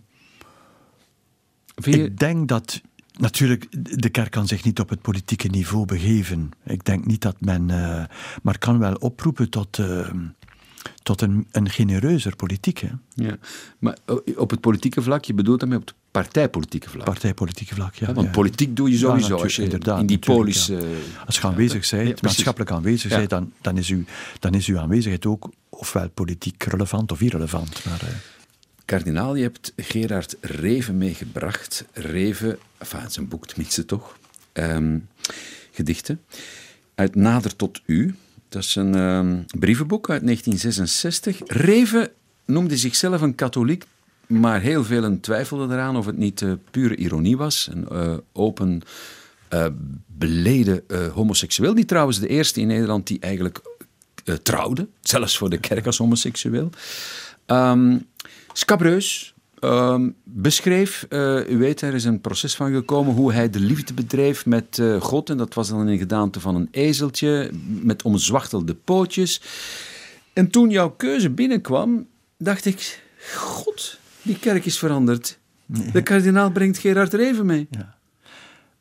je... Ik denk dat, natuurlijk, de kerk kan zich niet op het politieke niveau begeven. Ik denk niet dat men, uh, maar kan wel oproepen tot, uh, tot een, een genereuzer politiek. Hè. Ja, maar op het politieke vlak, je bedoelt daarmee op het partijpolitieke vlak? Partijpolitieke vlak, ja. ja want ja. politiek doe je sowieso ja, als je inderdaad, in die polis... Ja. Uh, als je aanwezig bent, ja, maatschappelijk aanwezig ja. bent, dan, dan, is uw, dan is uw aanwezigheid ook ofwel politiek relevant of irrelevant. Maar, uh... Kardinaal, je hebt Gerard Reven meegebracht. Reven, enfin, zijn boek tenminste toch, um, gedichten. Uit Nader tot U. Dat is een um, brievenboek uit negentien zesenzestig. Reven noemde zichzelf een katholiek, maar heel velen twijfelden eraan of het niet uh, pure ironie was. Een uh, open, uh, beleden uh, homoseksueel, die trouwens de eerste in Nederland die eigenlijk uh, trouwde, zelfs voor de kerk als homoseksueel. Um, Scabreus um, beschreef, uh, u weet, er is een proces van gekomen hoe hij de liefde bedreef met uh, God. En dat was dan in de gedaante van een ezeltje met omzwachtelde pootjes. En toen jouw keuze binnenkwam, dacht ik, God, die kerk is veranderd. Nee. De kardinaal brengt Gerard Reven mee. Ja.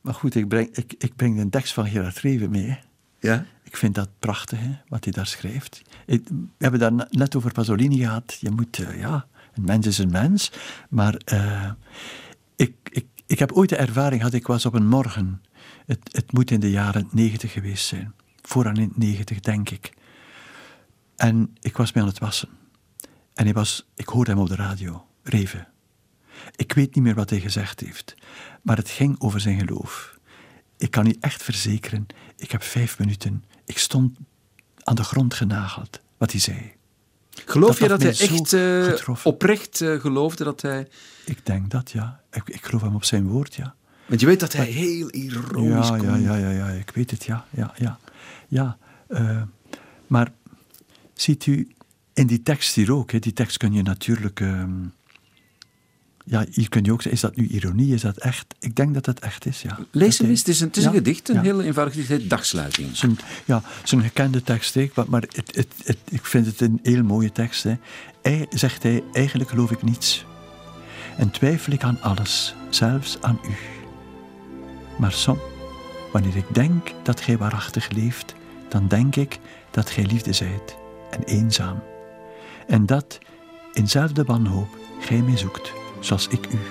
Maar goed, ik breng, ik, ik breng de tekst van Gerard Reven mee. Hè. Ja? Ik vind dat prachtig, hè, wat hij daar schrijft. Ik, we hebben daar net over Pasolini gehad. Je moet, uh, ja, een mens is een mens. Maar uh, ik, ik, ik heb ooit de ervaring gehad, ik was op een morgen. Het, het moet in de jaren negentig geweest zijn. Vooraan in de negentig, denk ik. En ik was mij aan het wassen. En hij was, ik hoorde hem op de radio, Reven. Ik weet niet meer wat hij gezegd heeft. Maar het ging over zijn geloof. Ik kan u echt verzekeren, ik heb vijf minuten... Ik stond aan de grond genageld, wat hij zei. Geloof dat je dat hij echt uh, oprecht uh, geloofde dat hij... Ik denk dat, ja. Ik, ik geloof hem op zijn woord, ja. Want je weet dat hij maar, heel ironisch ja, kon. Ja, ja, ja, ja, ik weet het, ja. ja, ja, ja uh, maar ziet u, in die tekst hier ook, hè, die tekst kun je natuurlijk... Uh, ja, hier kun je ook zeggen, is dat nu ironie, is dat echt? Ik denk dat het echt is, ja. Lees hem eens, het is een, het is ja, een gedicht, een ja. heel eenvoudig gedicht, het Dagsluiting. Zijn, ja, zijn gekende tekst, hè, maar het, het, het, ik vind het een heel mooie tekst. Hè. Hij, zegt hij, eigenlijk geloof ik niets. En twijfel ik aan alles, zelfs aan u. Maar soms, wanneer ik denk dat gij waarachtig leeft, dan denk ik dat gij liefde zijt en eenzaam. En dat, in zelfde wanhoop, gij mij zoekt. Zoals ik u.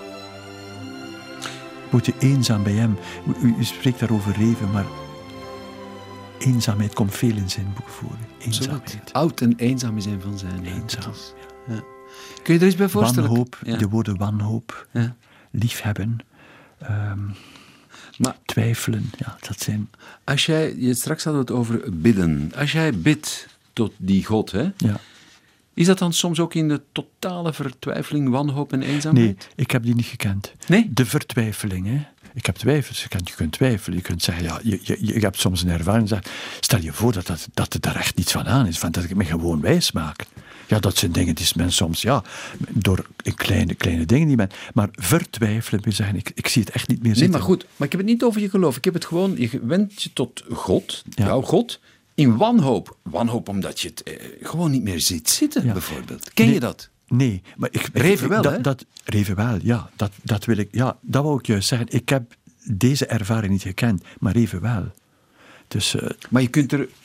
Wordt u eenzaam bij hem? U, u spreekt daarover Reven, maar eenzaamheid komt veel in zijn boek voor. Eenzaamheid. Oud en eenzaam is een van zijn. Eenzaam. Ja. Ja. Kun je er eens bij voorstellen? Wanhoop, ja. de woorden wanhoop, ja. liefhebben, um, maar, twijfelen. Ja, dat zijn... Als jij, je, straks hadden we het over bidden. Als jij bidt tot die God, hè? Ja. Is dat dan soms ook in de totale vertwijfeling, wanhoop en eenzaamheid? Nee, ik heb die niet gekend. Nee? De vertwijfeling, hè. Ik heb twijfels. Je kunt, je kunt twijfelen. Je kunt zeggen, ja, je, je, je hebt soms een ervaring. Zeg, stel je voor dat, dat, dat er daar echt niets van aan is. Van dat ik me gewoon wijs maak. Ja, dat zijn dingen die men soms, ja, door kleine, kleine dingen die men... Maar vertwijfelen, wil zeggen, ik, ik zie het echt niet meer zitten. Nee, maar goed. Maar ik heb het niet over je geloof. Ik heb het gewoon, je wendt je tot God, ja. jouw God... In wanhoop. Wanhoop omdat je het eh, gewoon niet meer ziet zitten, ja. bijvoorbeeld. Ken nee, je dat? Nee. Maar ik, Reven wel, dat, hè? Dat, Reven wel, ja. Dat, dat wil ik... Ja, dat wou ik juist zeggen. Ik heb deze ervaring niet gekend, maar Reven wel. Dus, uh, maar je kunt er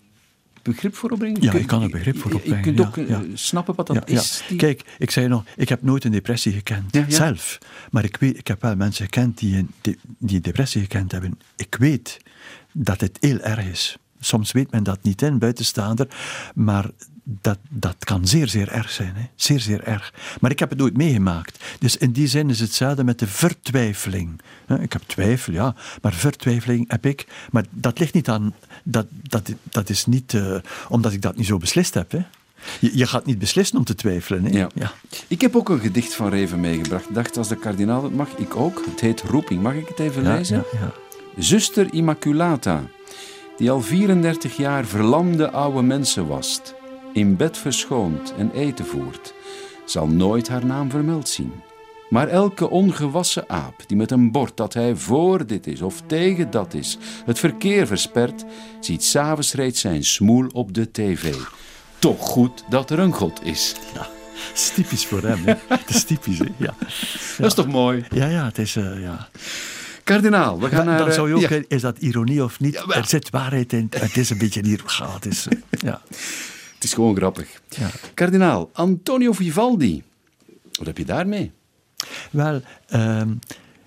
begrip voor opbrengen? Ja, je kan er begrip voor opbrengen. Je kunt ja, ook ja. snappen wat dat ja, is. Ja. Die... Kijk, ik zei nog, ik heb nooit een depressie gekend. Ja, ja. Zelf. Maar ik, weet, ik heb wel mensen gekend die een, die, die een depressie gekend hebben. Ik weet dat het heel erg is. Soms weet men dat niet in, buitenstaander, maar dat, dat kan zeer, zeer erg zijn. Hè? Zeer, zeer erg. Maar ik heb het nooit meegemaakt. Dus in die zin is hetzelfde met de vertwijfeling. Ik heb twijfel, ja, maar vertwijfeling heb ik. Maar dat ligt niet aan, dat, dat, dat is niet uh, omdat ik dat niet zo beslist heb. Hè? Je, je gaat niet beslissen om te twijfelen. Hè? Ja. Ja. Ik heb ook een gedicht van Reven meegebracht. Ik dacht, als de kardinaal het mag, ik ook. Het heet Roeping. Mag ik het even ja, lezen? Ja, ja. Zuster Immaculata, die al vierendertig jaar verlamde oude mensen wast, in bed verschoont en eten voert, zal nooit haar naam vermeld zien. Maar elke ongewassen aap die met een bord dat hij voor dit is of tegen dat is, het verkeer verspert, ziet 's avonds reeds zijn smoel op de tv. Toch goed dat er een God is. Ja, dat is typisch voor hem. Hè? Dat is typisch, hè? Ja. Dat is toch mooi? Ja, ja, het is... Uh, ja. Kardinaal, we gaan dan, naar... Dan zou je ook, ja. is dat ironie of niet? Ja, er zit waarheid in. Het is een beetje hier. Ja, het is, ja. Het is gewoon grappig. Ja. Kardinaal, Antonio Vivaldi. Wat heb je daarmee? Wel, um,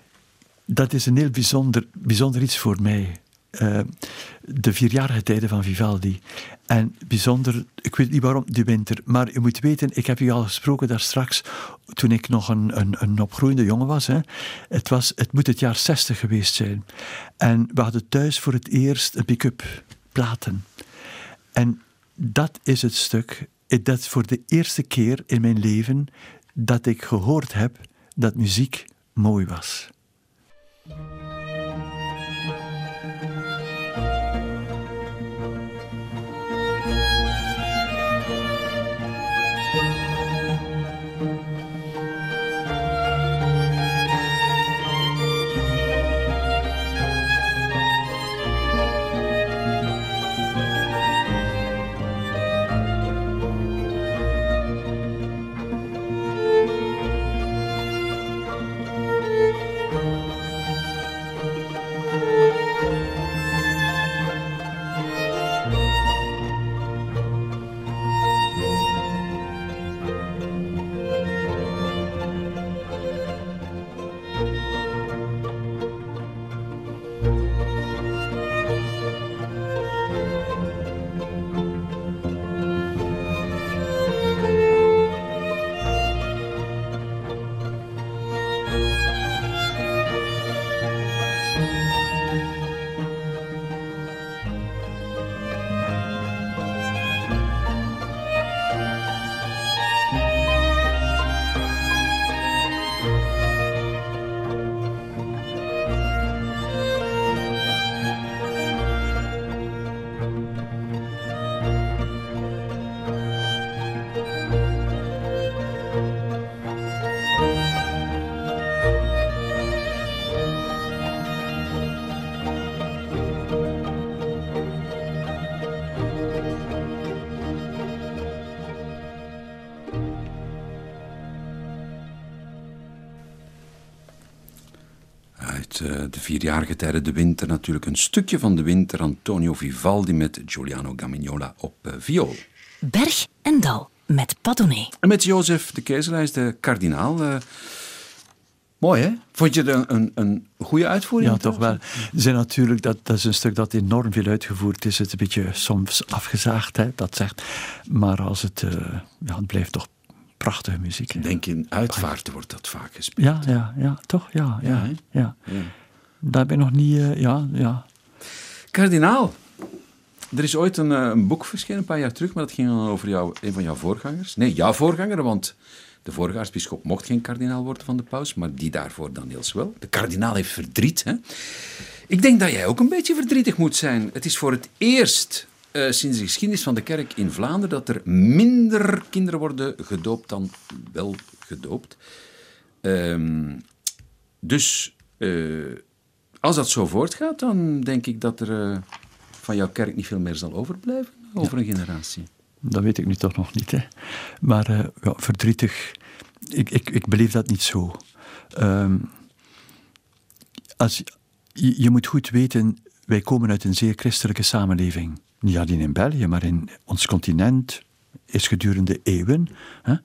dat is een heel bijzonder, bijzonder iets voor mij. Uh, de vierjarige tijden van Vivaldi. En bijzonder, ik weet niet waarom, de winter. Maar je moet weten, ik heb u al gesproken daar straks, toen ik nog een, een, een opgroeiende jongen was. Hè. Het was. Het moet het jaar zestig geweest zijn. En we hadden thuis voor het eerst een pick-up platen. En dat is het stuk, dat is voor de eerste keer in mijn leven dat ik gehoord heb dat muziek mooi was. uit uh, de vierjarige tijden de winter natuurlijk een stukje van de winter. Antonio Vivaldi met Giuliano Gamignola op uh, viool. Berg en Dal met Padone. En met Jozef de Kezel, hij is de kardinaal. Uh, mooi, hè? Vond je het een, een, een goede uitvoering? Ja, toch wel. Er zijn natuurlijk, dat, dat is een stuk dat enorm veel uitgevoerd is. Het is een beetje soms afgezaagd, hè, dat zegt. Maar als het, uh, ja, het blijft toch prachtige muziek. Hè. Ik denk in uitvaarten wordt dat vaak gespeeld. Ja, ja, ja, toch? Ja, ja, ja, ja. ja. Daar ben ik nog niet, uh, ja, ja. Kardinaal. Er is ooit een, een boek verschenen, een paar jaar terug, maar dat ging dan over jou, een van jouw voorgangers. Nee, jouw voorganger, want de vorige aartsbisschop mocht geen kardinaal worden van de paus, maar die daarvoor dan Niels wel. De kardinaal heeft verdriet, hè. Ik denk dat jij ook een beetje verdrietig moet zijn. Het is voor het eerst uh, sinds de geschiedenis van de kerk in Vlaanderen dat er minder kinderen worden gedoopt dan wel gedoopt. Um, dus uh, als dat zo voortgaat, dan denk ik dat er uh, van jouw kerk niet veel meer zal overblijven over een generatie. Dat weet ik nu toch nog niet, hè. Maar uh, ja, verdrietig, ik, ik, ik beleef dat niet zo. Um, als, je, je moet goed weten, wij komen uit een zeer christelijke samenleving. Niet alleen in België, maar in ons continent is gedurende eeuwen hè,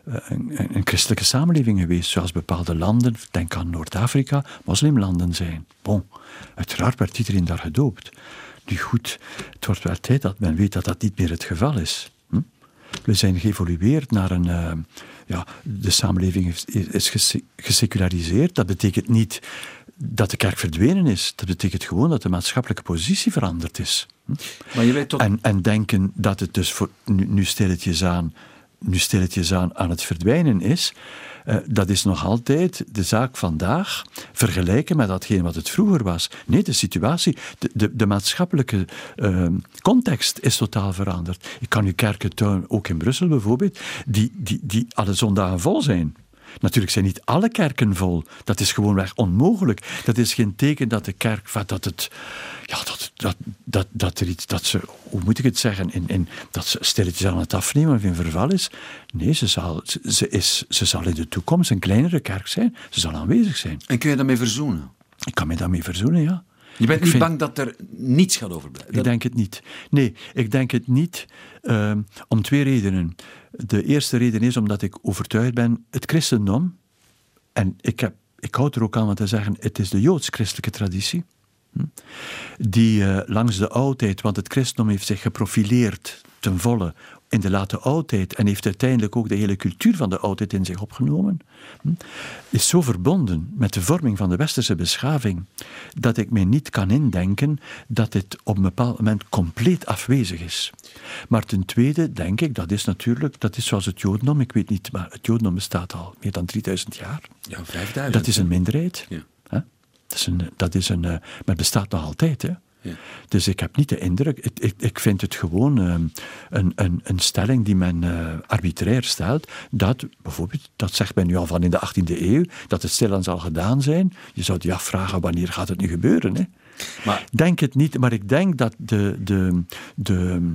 een, een christelijke samenleving geweest, zoals bepaalde landen, denk aan Noord-Afrika, moslimlanden zijn. Bon, uiteraard werd iedereen daar gedoopt. Nu goed, het wordt wel tijd dat men weet dat dat niet meer het geval is. Hm? We zijn geëvolueerd naar een... Uh, ja, de samenleving is, is gese- geseculariseerd. Dat betekent niet dat de kerk verdwenen is. Dat betekent gewoon dat de maatschappelijke positie veranderd is. Hm? Maar je weet toch... en, en denken dat het dus voor, nu, nu stilletjes aan, nu stilletjes aan, aan het verdwijnen is... Uh, dat is nog altijd de zaak vandaag, vergelijken met datgene wat het vroeger was. Nee, de situatie, de, de, de maatschappelijke uh, context is totaal veranderd. Ik kan u kerken tonen, ook in Brussel bijvoorbeeld, die, die, die alle zondagen vol zijn. Natuurlijk zijn niet alle kerken vol. Dat is gewoonweg onmogelijk. Dat is geen teken dat de kerk, dat het, ja, dat, dat, dat, dat er iets, dat ze, hoe moet ik het zeggen, in, in, dat ze stilletjes aan het afnemen of in verval is. Nee, ze zal, ze, is, ze zal in de toekomst een kleinere kerk zijn. Ze zal aanwezig zijn. En kun je daarmee verzoenen? Ik kan me daarmee verzoenen, ja. Je bent ik niet vind, bang dat er niets gaat overblijven? Ik denk het niet. Nee, ik denk het niet uh, om twee redenen. De eerste reden is omdat ik overtuigd ben, het christendom, en ik, heb, ik houd er ook aan om te zeggen, het is de joods-christelijke traditie, hm, die uh, langs de oudheid, want het christendom heeft zich geprofileerd ten volle in de late oudheid en heeft uiteindelijk ook de hele cultuur van de oudheid in zich opgenomen, hm, is zo verbonden met de vorming van de westerse beschaving dat ik mij niet kan indenken dat dit op een bepaald moment compleet afwezig is. Maar ten tweede denk ik, dat is natuurlijk, dat is zoals het jodendom, ik weet niet, maar het jodendom bestaat al meer dan drieduizend jaar. Ja, vijfduizend. Dat is een minderheid. Ja. Hè? Dat is een, dat is een, maar het bestaat nog altijd, hè. Ja. Dus ik heb niet de indruk, ik, ik, ik vind het gewoon uh, een, een, een stelling die men uh, arbitrair stelt, dat bijvoorbeeld, dat zegt men nu al van in de achttiende eeuw, dat het stilaan zal gedaan zijn. Je zou je afvragen, wanneer gaat het nu gebeuren? Hè? Maar, denk het niet, maar ik denk dat de... de, de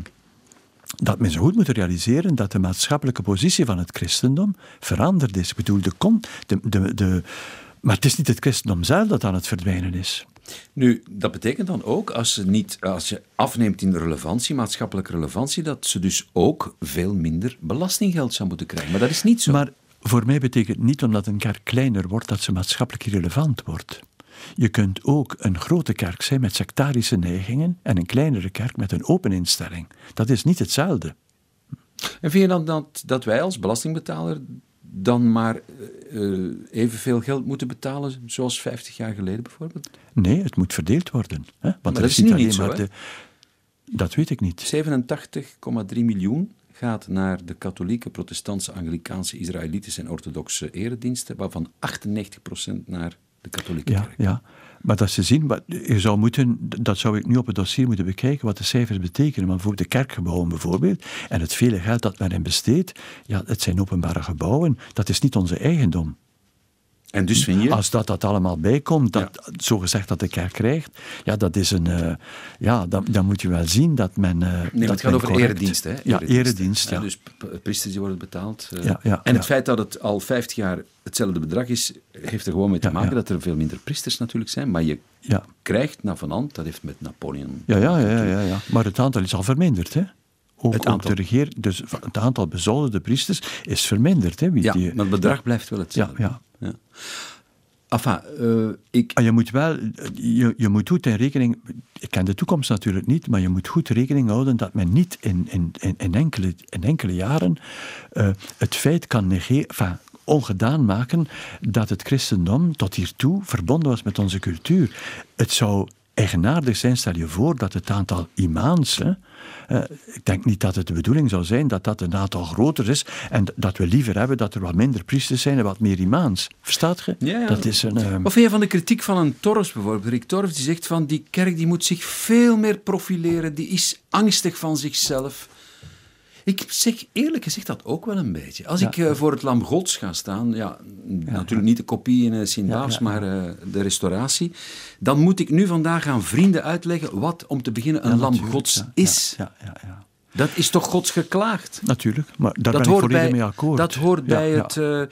dat men zo goed moet realiseren dat de maatschappelijke positie van het christendom veranderd is. Ik bedoel, de, de, de, de, maar het is niet het christendom zelf dat aan het verdwijnen is. Nu, dat betekent dan ook, als, ze niet, als je afneemt in de relevantie, maatschappelijke relevantie, dat ze dus ook veel minder belastinggeld zou moeten krijgen. Maar dat is niet zo. Maar voor mij betekent niet, omdat een kerk kleiner wordt, dat ze maatschappelijk irrelevant wordt. Je kunt ook een grote kerk zijn met sectarische neigingen en een kleinere kerk met een open instelling. Dat is niet hetzelfde. En vind je dan dat, dat wij als belastingbetaler dan maar uh, evenveel geld moeten betalen zoals vijftig jaar geleden bijvoorbeeld? Nee, het moet verdeeld worden. Hè? Want maar er dat is is niet nu alleen niet zo, maar de... Dat weet ik niet. zevenentachtig komma drie miljoen gaat naar de katholieke, protestantse, Anglikaanse, Israëlitische en orthodoxe erediensten, waarvan achtennegentig procent naar de katholieke ja, kerk. Ja, maar dat ze zien, je zou moeten, dat zou ik nu op het dossier moeten bekijken, wat de cijfers betekenen. Maar voor de kerkgebouwen bijvoorbeeld, en het vele geld dat men in besteedt, ja, het zijn openbare gebouwen, dat is niet onze eigendom. En dus vind je... Als dat, dat allemaal bijkomt, dat ja. zogezegd dat de kerk krijgt, ja, dat is een... Uh, ja, dan, dan moet je wel zien dat men... Uh, nee, dat het gaat over correct, eredienst, hè? Ja, eredienst. eredienst, ja. ja. Dus priesters die worden betaald. Uh, ja, ja, en ja. het feit dat het al vijftig jaar hetzelfde bedrag is, heeft er gewoon mee te ja, maken ja. dat er veel minder priesters natuurlijk zijn, maar je ja. krijgt na vanand, dat heeft met Napoleon... Ja, ja, ja, ja, ja, ja. Maar het aantal is al verminderd, hè? Ook, het aantal. Ook de regeer, dus het aantal bezoldigde priesters is verminderd. Hè? Wie ja, die, maar het bedrag ja. blijft wel hetzelfde. Ja, ja. ja. Enfin, uh, ik... En je moet wel, je, je moet goed in rekening, ik ken de toekomst natuurlijk niet, maar je moet goed rekening houden dat men niet in, in, in, in, enkele, in enkele jaren uh, het feit kan negeren, enfin, ongedaan maken dat het christendom tot hiertoe verbonden was met onze cultuur. Het zou eigenaardig zijn, stel je voor, dat het aantal imams, hè, uh, ik denk niet dat het de bedoeling zou zijn dat dat een aantal groter is en dat we liever hebben dat er wat minder priesters zijn en wat meer imams. Verstaat je? Ja, ja. Dat is een... Uh... Wat vind je van de kritiek van een Torfs bijvoorbeeld? Rick Torfs die zegt van die kerk die moet zich veel meer profileren, die is angstig van zichzelf. Ik zeg eerlijk gezegd dat ook wel een beetje. Als ja. ik uh, voor het Lam Gods ga staan, ja, ja natuurlijk ja. niet de kopie in uh, Sint-Baafs, ja, ja, ja. maar uh, de restauratie, dan moet ik nu vandaag aan vrienden uitleggen wat, om te beginnen, een ja, Lam Gods ja, is. Ja, ja, ja, ja. Dat is toch Gods geklaagd? Natuurlijk, maar daar dat ben ik volledig bij, mee akkoord. Dat hoort ja, bij ja. het... Uh,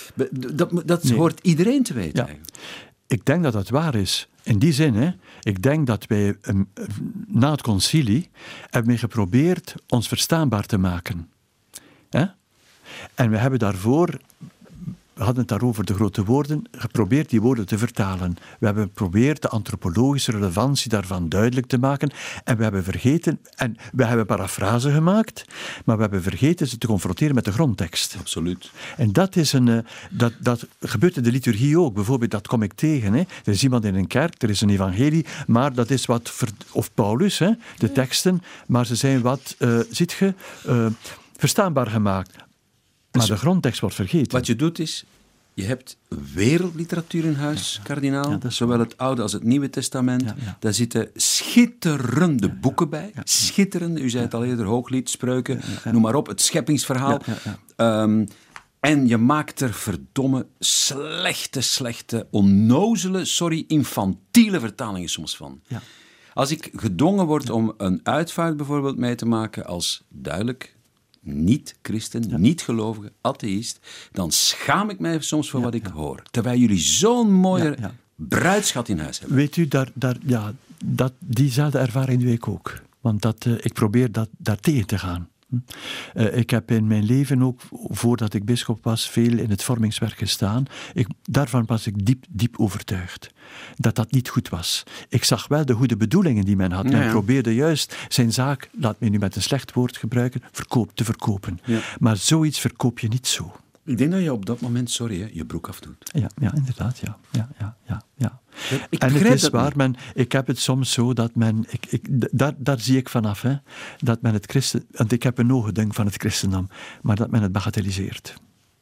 dat dat nee. hoort iedereen te weten. Ja. Ik denk dat dat waar is. In die zin, hè, ik denk dat wij um, na het concilie hebben we geprobeerd ons verstaanbaar te maken. Hè? En we hebben daarvoor, we hadden het daarover, de grote woorden, geprobeerd die woorden te vertalen. We hebben geprobeerd de antropologische relevantie daarvan duidelijk te maken. En we hebben vergeten, en we hebben parafrase gemaakt, maar we hebben vergeten ze te confronteren met de grondtekst. Absoluut. En dat is een, dat, dat gebeurt in de liturgie ook. Bijvoorbeeld, dat kom ik tegen. Hè. Er is iemand in een kerk, er is een evangelie, maar dat is wat, ver, of Paulus, hè, de teksten, maar ze zijn wat, uh, ziet je, uh, verstaanbaar gemaakt. Maar de grondtekst wordt vergeten. Wat je doet is, je hebt wereldliteratuur in huis, ja, kardinaal. Ja, zowel het Oude als het Nieuwe Testament. Ja, ja. Daar zitten schitterende ja, ja. boeken bij. Ja. Schitterende, u zei het al eerder, Hooglied, Spreuken, ja, ja. noem maar op. Het scheppingsverhaal. Ja, ja, ja. Um, en je maakt er verdomme slechte, slechte, onnozele, sorry, infantiele vertalingen soms van. Ja. Als ik gedwongen word ja. om een uitvaart bijvoorbeeld mee te maken als duidelijk... niet-christen, ja. niet-gelovige, atheïst, dan schaam ik mij soms voor ja, wat ik ja. hoor. Terwijl jullie zo'n mooie ja, ja. bruidschat in huis hebben. Weet u, daar, daar, ja, dat, diezelfde ervaring doe ik ook. Want dat, uh, ik probeer dat, daar tegen te gaan. Uh, ik heb in mijn leven ook, voordat ik bisschop was, veel in het vormingswerk gestaan. Ik, daarvan was ik diep, diep overtuigd. Dat dat niet goed was. Ik zag wel de goede bedoelingen die men had. Men ja, ja. probeerde juist zijn zaak, laat me nu met een slecht woord gebruiken, verkoop, te verkopen. Ja. Maar zoiets verkoop je niet zo. Ik denk dat je op dat moment, sorry, hè, je broek afdoet. Ja, ja inderdaad, ja. ja, ja, ja, ja. Ik en het is waar, men, ik heb het soms zo dat men, ik, ik, daar, daar zie ik vanaf, hè, dat men het christen, want ik heb een oogdunk van het christendom, maar dat men het bagatelliseert.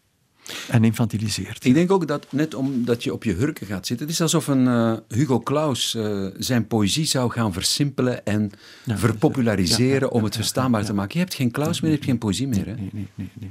En infantiliseert. Ik denk ook dat, net omdat je op je hurken gaat zitten, het is alsof een uh, Hugo Claus uh, zijn poëzie zou gaan versimpelen en ja, verpopulariseren ja, ja, ja, om het verstaanbaar ja, ja, ja. te maken. Je hebt geen Claus meer, je hebt geen poëzie meer. Hè? Nee, nee, nee, nee.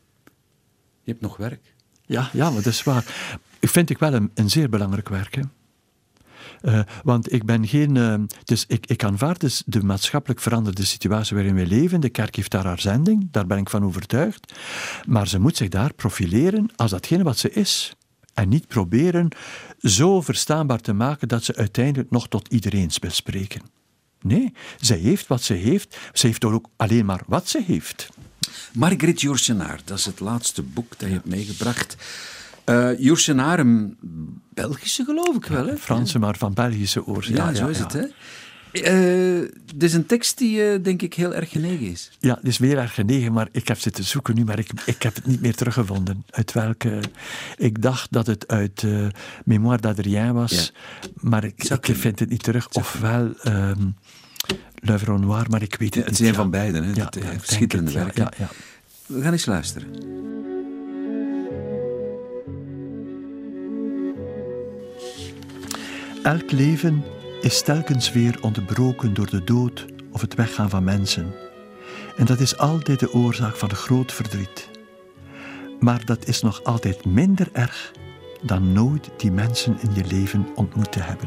Je hebt nog werk. Ja, ja, maar dat is waar. Ik vind ik wel een, een zeer belangrijk werk, hè. Uh, want ik ben geen... Uh, dus ik, ik aanvaard dus de maatschappelijk veranderde situatie waarin we leven. De kerk heeft daar haar zending, daar ben ik van overtuigd. Maar ze moet zich daar profileren als datgene wat ze is. En niet proberen zo verstaanbaar te maken dat ze uiteindelijk nog tot iedereen wil spreken. Nee, zij heeft wat ze heeft. Ze heeft ook alleen maar wat ze heeft. Margriet Yourcenaar, dat is het laatste boek dat je hebt meegebracht. Uh, Yourcenaar, een Belgische geloof ik wel, hè? Franse, maar van Belgische oorsprong. Ja, ja, zo is ja. het, hè? Uh, dit is een tekst die, uh, denk ik, heel erg genegen is. Ja, het is weer erg genegen, maar ik heb zitten zoeken nu, maar ik, ik heb het niet meer teruggevonden. Uit welke... Ik dacht dat het uit uh, Mémoire d'Adrien was, ja. maar ik, ik vind het niet terug. Ofwel... Um, L'Œuvre Noire, maar ik weet het ja, niet. Het is een van beiden, hè? Ja, dat, ja, schitterende het, werken. Ja, ja, ja. We gaan eens luisteren. Elk leven is telkens weer onderbroken door de dood of het weggaan van mensen. En dat is altijd de oorzaak van groot verdriet. Maar dat is nog altijd minder erg dan nooit die mensen in je leven ontmoet te hebben.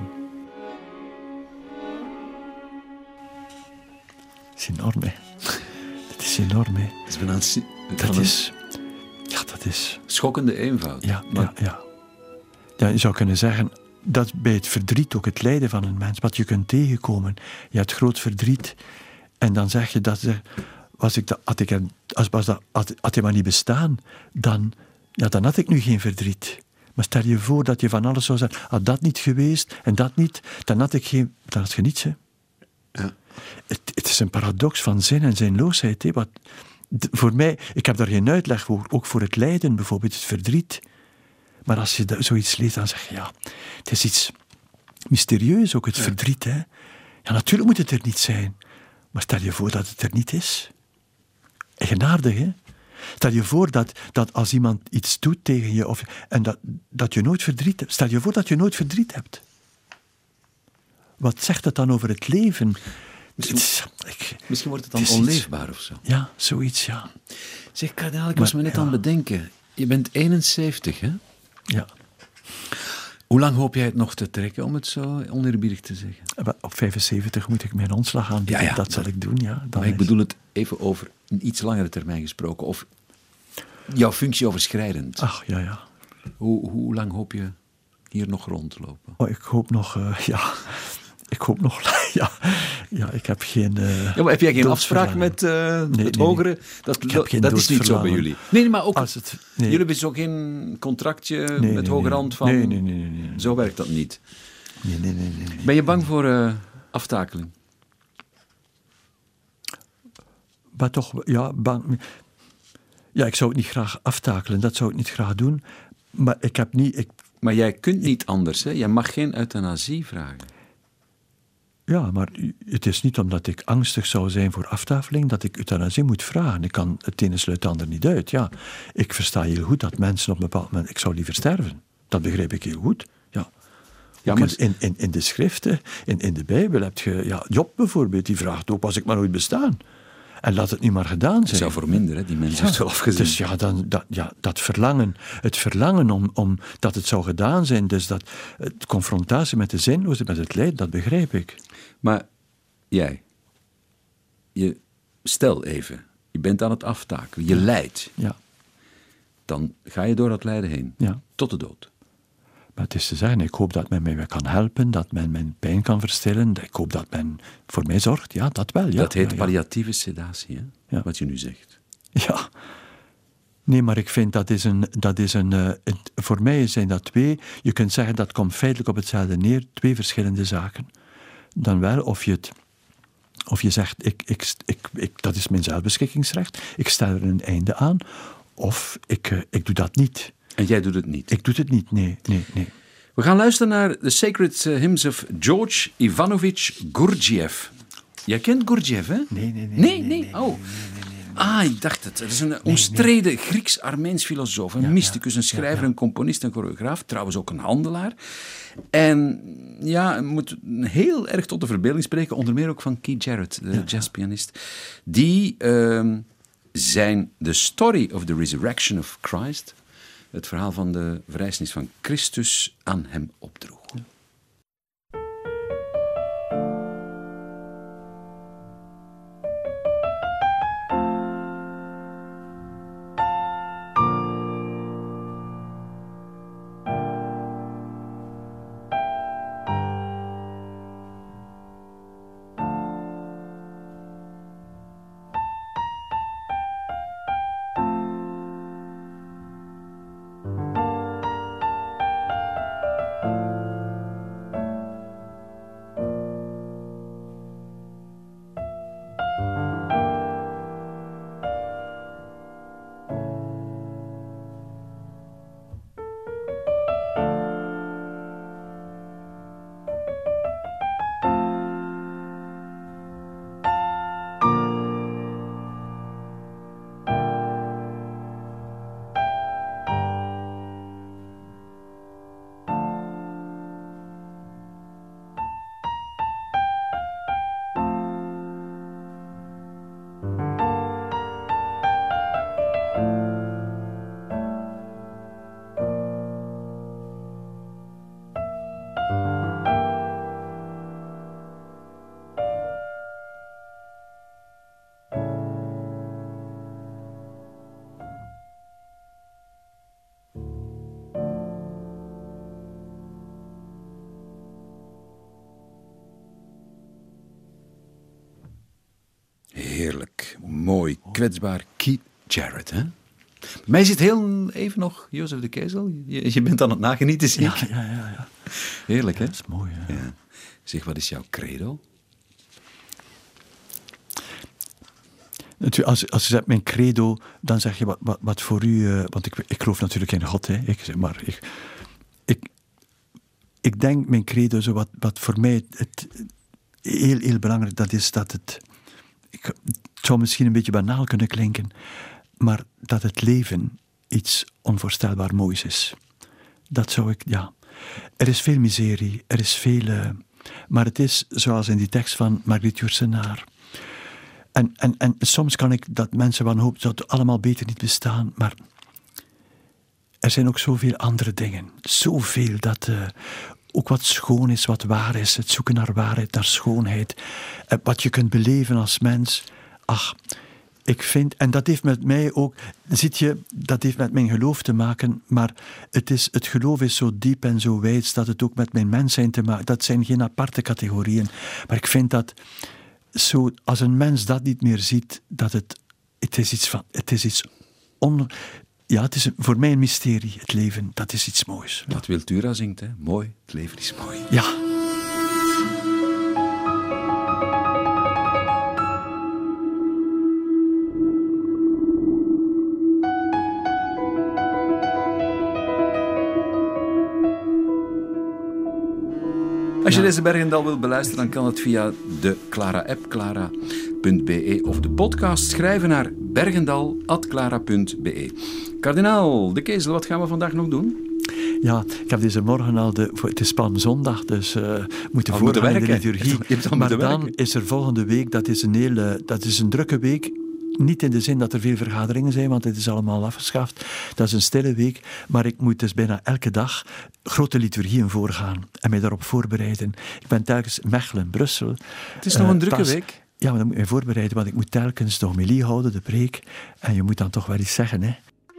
Dat is enorm, hè. Dat is enorm, hè. Dat is bijna si- Dat is... Ja, dat is... schokkende eenvoud. Ja, Maar- ja, ja. Ja, je zou kunnen zeggen, dat bij het verdriet, ook het lijden van een mens, wat je kunt tegenkomen. Je hebt groot verdriet en dan zeg je dat ze, was ik dat, had, ik, er- als, was dat, had, had hij maar niet bestaan, dan, ja, dan had ik nu geen verdriet. Maar stel je voor dat je van alles zou zeggen, had dat niet geweest en dat niet, dan had ik geen, dan had je niets, hè. Ja. Het, het is een paradox van zin en zinloosheid, hè, wat, d- voor mij, ik heb daar geen uitleg voor, ook voor het lijden, bijvoorbeeld het verdriet. Maar als je da- zoiets leest, dan zeg je, ja, het is iets mysterieus, ook het verdriet. Hè. Ja, natuurlijk moet het er niet zijn. Maar stel je voor dat het er niet is. Eigenaardig, hè? Stel je voor dat, dat als iemand iets doet tegen je, of, en dat, dat je nooit verdriet hebt. Stel je voor dat je nooit verdriet hebt. Wat zegt het dan over het leven? Misschien- Het is- ik- Misschien wordt het dan Het is iets- onleefbaar of zo. ja, zoiets, ja. Zeg, kardinaal, ik was Maar, me net ja. aan het bedenken. Je bent eenenzeventig, hè? ja. Hoe lang hoop jij het nog te trekken, om het zo oneerbiedig te zeggen? Maar op vijfenzeventig moet ik mijn ontslag aanbieden. Ja, ja, dat zal dat- ik doen, ja. Dan Maar ik is- bedoel het even over een iets langere termijn gesproken. Of jouw functie overschrijdend. Ach, ja, ja. Hoe, hoe lang hoop je hier nog rond te lopen? Oh, ik hoop nog, eh, ja... Ik hoop nog, ja. Ja, ik heb geen... eh, Ja, maar heb jij geen afspraak doodsverlangen. met eh, Nee, het nee, hogere? Dat, Ik heb geen dat is niet zo bij doodsverlangen. jullie. Nee, nee, maar ook... Als het, nee. Jullie hebben zo geen contractje Nee, met nee, hoge nee. rand van... Nee, nee, nee, nee, nee. Zo werkt dat niet. Nee, nee, nee, nee, nee. Ben je bang voor eh, aftakeling? Maar toch, ja, bang... Ja, ik zou het niet graag aftakelen. Dat zou ik niet graag doen. Maar ik heb niet... Ik, Maar jij kunt niet anders, hè? Jij mag geen euthanasie vragen. ja, maar het is niet omdat ik angstig zou zijn voor aftakeling dat ik euthanasie moet vragen. Ik kan het ene sluit het ander niet uit, ja. Ik versta heel goed dat mensen op een bepaald moment... Ik zou liever sterven. Dat begrijp ik heel goed, ja. Ja, Ook maar- in, in, in de schriften, in, in de Bijbel heb je... Ja, Job bijvoorbeeld, die vraagt ook, was ik maar nooit bestaan? En laat het nu maar gedaan Dat zijn. zou voor minder, hè? Die mensen Ja, heeft wel afgezien. Dus ja, dan, dat, ja, dat verlangen, het verlangen om, om dat het zou gedaan zijn, dus dat het confrontatie met de zinloze, met het lijden, dat begrijp ik. Maar jij, je, stel even, je bent aan het aftakelen, je lijdt. Ja, Dan ga je door dat lijden heen, ja. tot de dood. Maar het is te zeggen, ik hoop dat men mij kan helpen, dat men mijn pijn kan verstillen, ik hoop dat men voor mij zorgt, ja, dat wel. Ja, dat heet ja, ja. palliatieve sedatie, hè? Ja. Wat je nu zegt. Ja. Nee, maar ik vind dat is een... Dat is een uh, het, voor mij zijn dat twee... Je kunt zeggen dat komt feitelijk op hetzelfde neer. Twee verschillende zaken. Dan wel of je het... Of je zegt, ik, ik, ik, ik, dat is mijn zelfbeschikkingsrecht. Ik stel er een einde aan. Of ik, uh, ik doe dat niet. En jij doet het niet. Ik doe het niet, nee, nee, nee. We gaan luisteren naar de Sacred uh, Hymns of George Ivanovich Gurdjieff. Jij kent Gurdjieff, hè? Nee, nee, nee. Nee, nee, oh. Ah, ik dacht het. Het is een omstreden Grieks-Armeens filosoof, een Ja, mysticus, ja, een schrijver, ja, ja. een componist, een choreograaf, trouwens ook een handelaar. En ja, moet heel erg tot de verbeelding spreken, onder meer ook van Keith Jarrett, de Ja, ja. jazzpianist, die ehm, zijn The Story of the Resurrection of Christ, het verhaal van de verrijzenis van Christus, aan hem opdroeg. Mooi, kwetsbaar. Keith Jarrett, hè? Bij mij zit heel even nog Jozef de Keyzel. Je, je bent aan het nagenieten, zie ik. Ja, ja, ja, ja. Heerlijk, hè? Dat is mooi, ja. Ja. Zeg, wat is jouw credo? Als, als je zegt mijn credo, dan zeg je wat, wat, wat voor u... Uh, want ik, ik geloof natuurlijk in God, hè. Ik zeg maar... Ik, ik, ik denk mijn credo, zo wat, wat voor mij het, het, heel, heel belangrijk, dat is dat het... Ik, het zou misschien een beetje banaal kunnen klinken, maar dat het leven iets onvoorstelbaar moois is. Dat zou ik... Ja. Er is veel miserie, er is veel... Uh, maar het is, zoals in die tekst van Marguerite Yourcenar... En, en, en soms kan ik dat mensen wanhoop dat het allemaal beter niet bestaan, maar er zijn ook zoveel andere dingen. Zoveel dat uh, ook wat schoon is, wat waar is, het zoeken naar waarheid, naar schoonheid, uh, wat je kunt beleven als mens. Ach, ik vind, en dat heeft met mij ook, ziet je, dat heeft met mijn geloof te maken, maar het, is, het geloof is zo diep en zo wijd dat het ook met mijn mens zijn te maken. Dat zijn geen aparte categorieën, maar ik vind dat zo, als een mens dat niet meer ziet, dat het, het is iets van, het is iets on, ja, het is voor mij een mysterie, het leven, dat is iets moois. Wat Wiltura zingt, hè? Mooi, het leven is mooi. Ja. Als je deze Bergendal wilt beluisteren, dan kan het via de Clara-app, clara punt b e, of de podcast schrijven naar bergendal at clara punt b e. Kardinaal de Keyzel, wat gaan we vandaag nog doen? Ja, ik heb deze morgen al de... Het is Palmzondag, dus uh, moeten al voorgaan moeten in de liturgie. Je hebt, je hebt maar dan werken. is er volgende week, dat is een hele... Dat is een drukke week. Niet in de zin dat er veel vergaderingen zijn, want het is allemaal afgeschaft. Dat is een stille week. Maar ik moet dus bijna elke dag grote liturgieën voorgaan en mij daarop voorbereiden. Ik ben telkens Mechelen, Brussel. Het is nog een uh, drukke pas, week. Ja, maar dan moet je me voorbereiden, want ik moet telkens de homilie houden, de preek. En je moet dan toch wel iets zeggen, hè.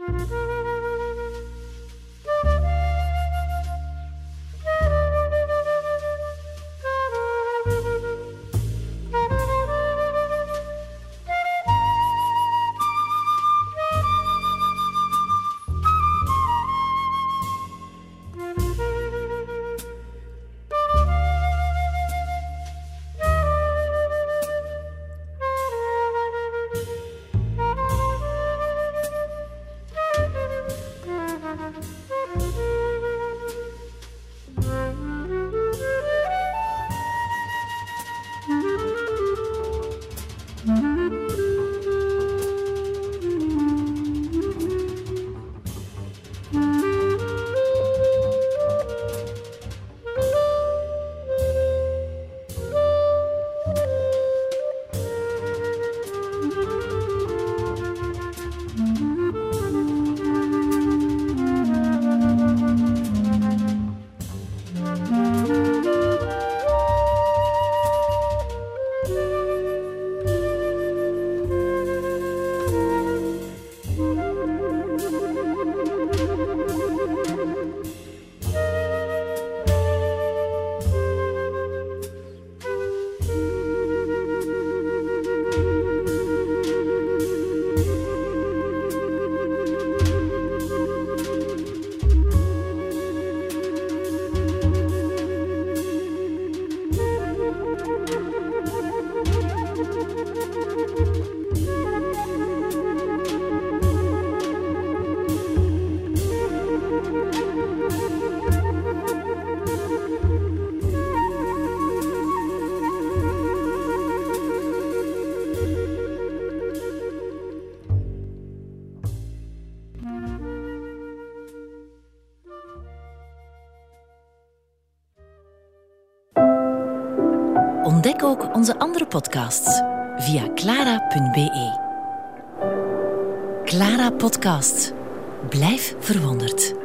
Ontdek ook onze andere podcasts via clara punt b e. Clara Podcast. Blijf verwonderd.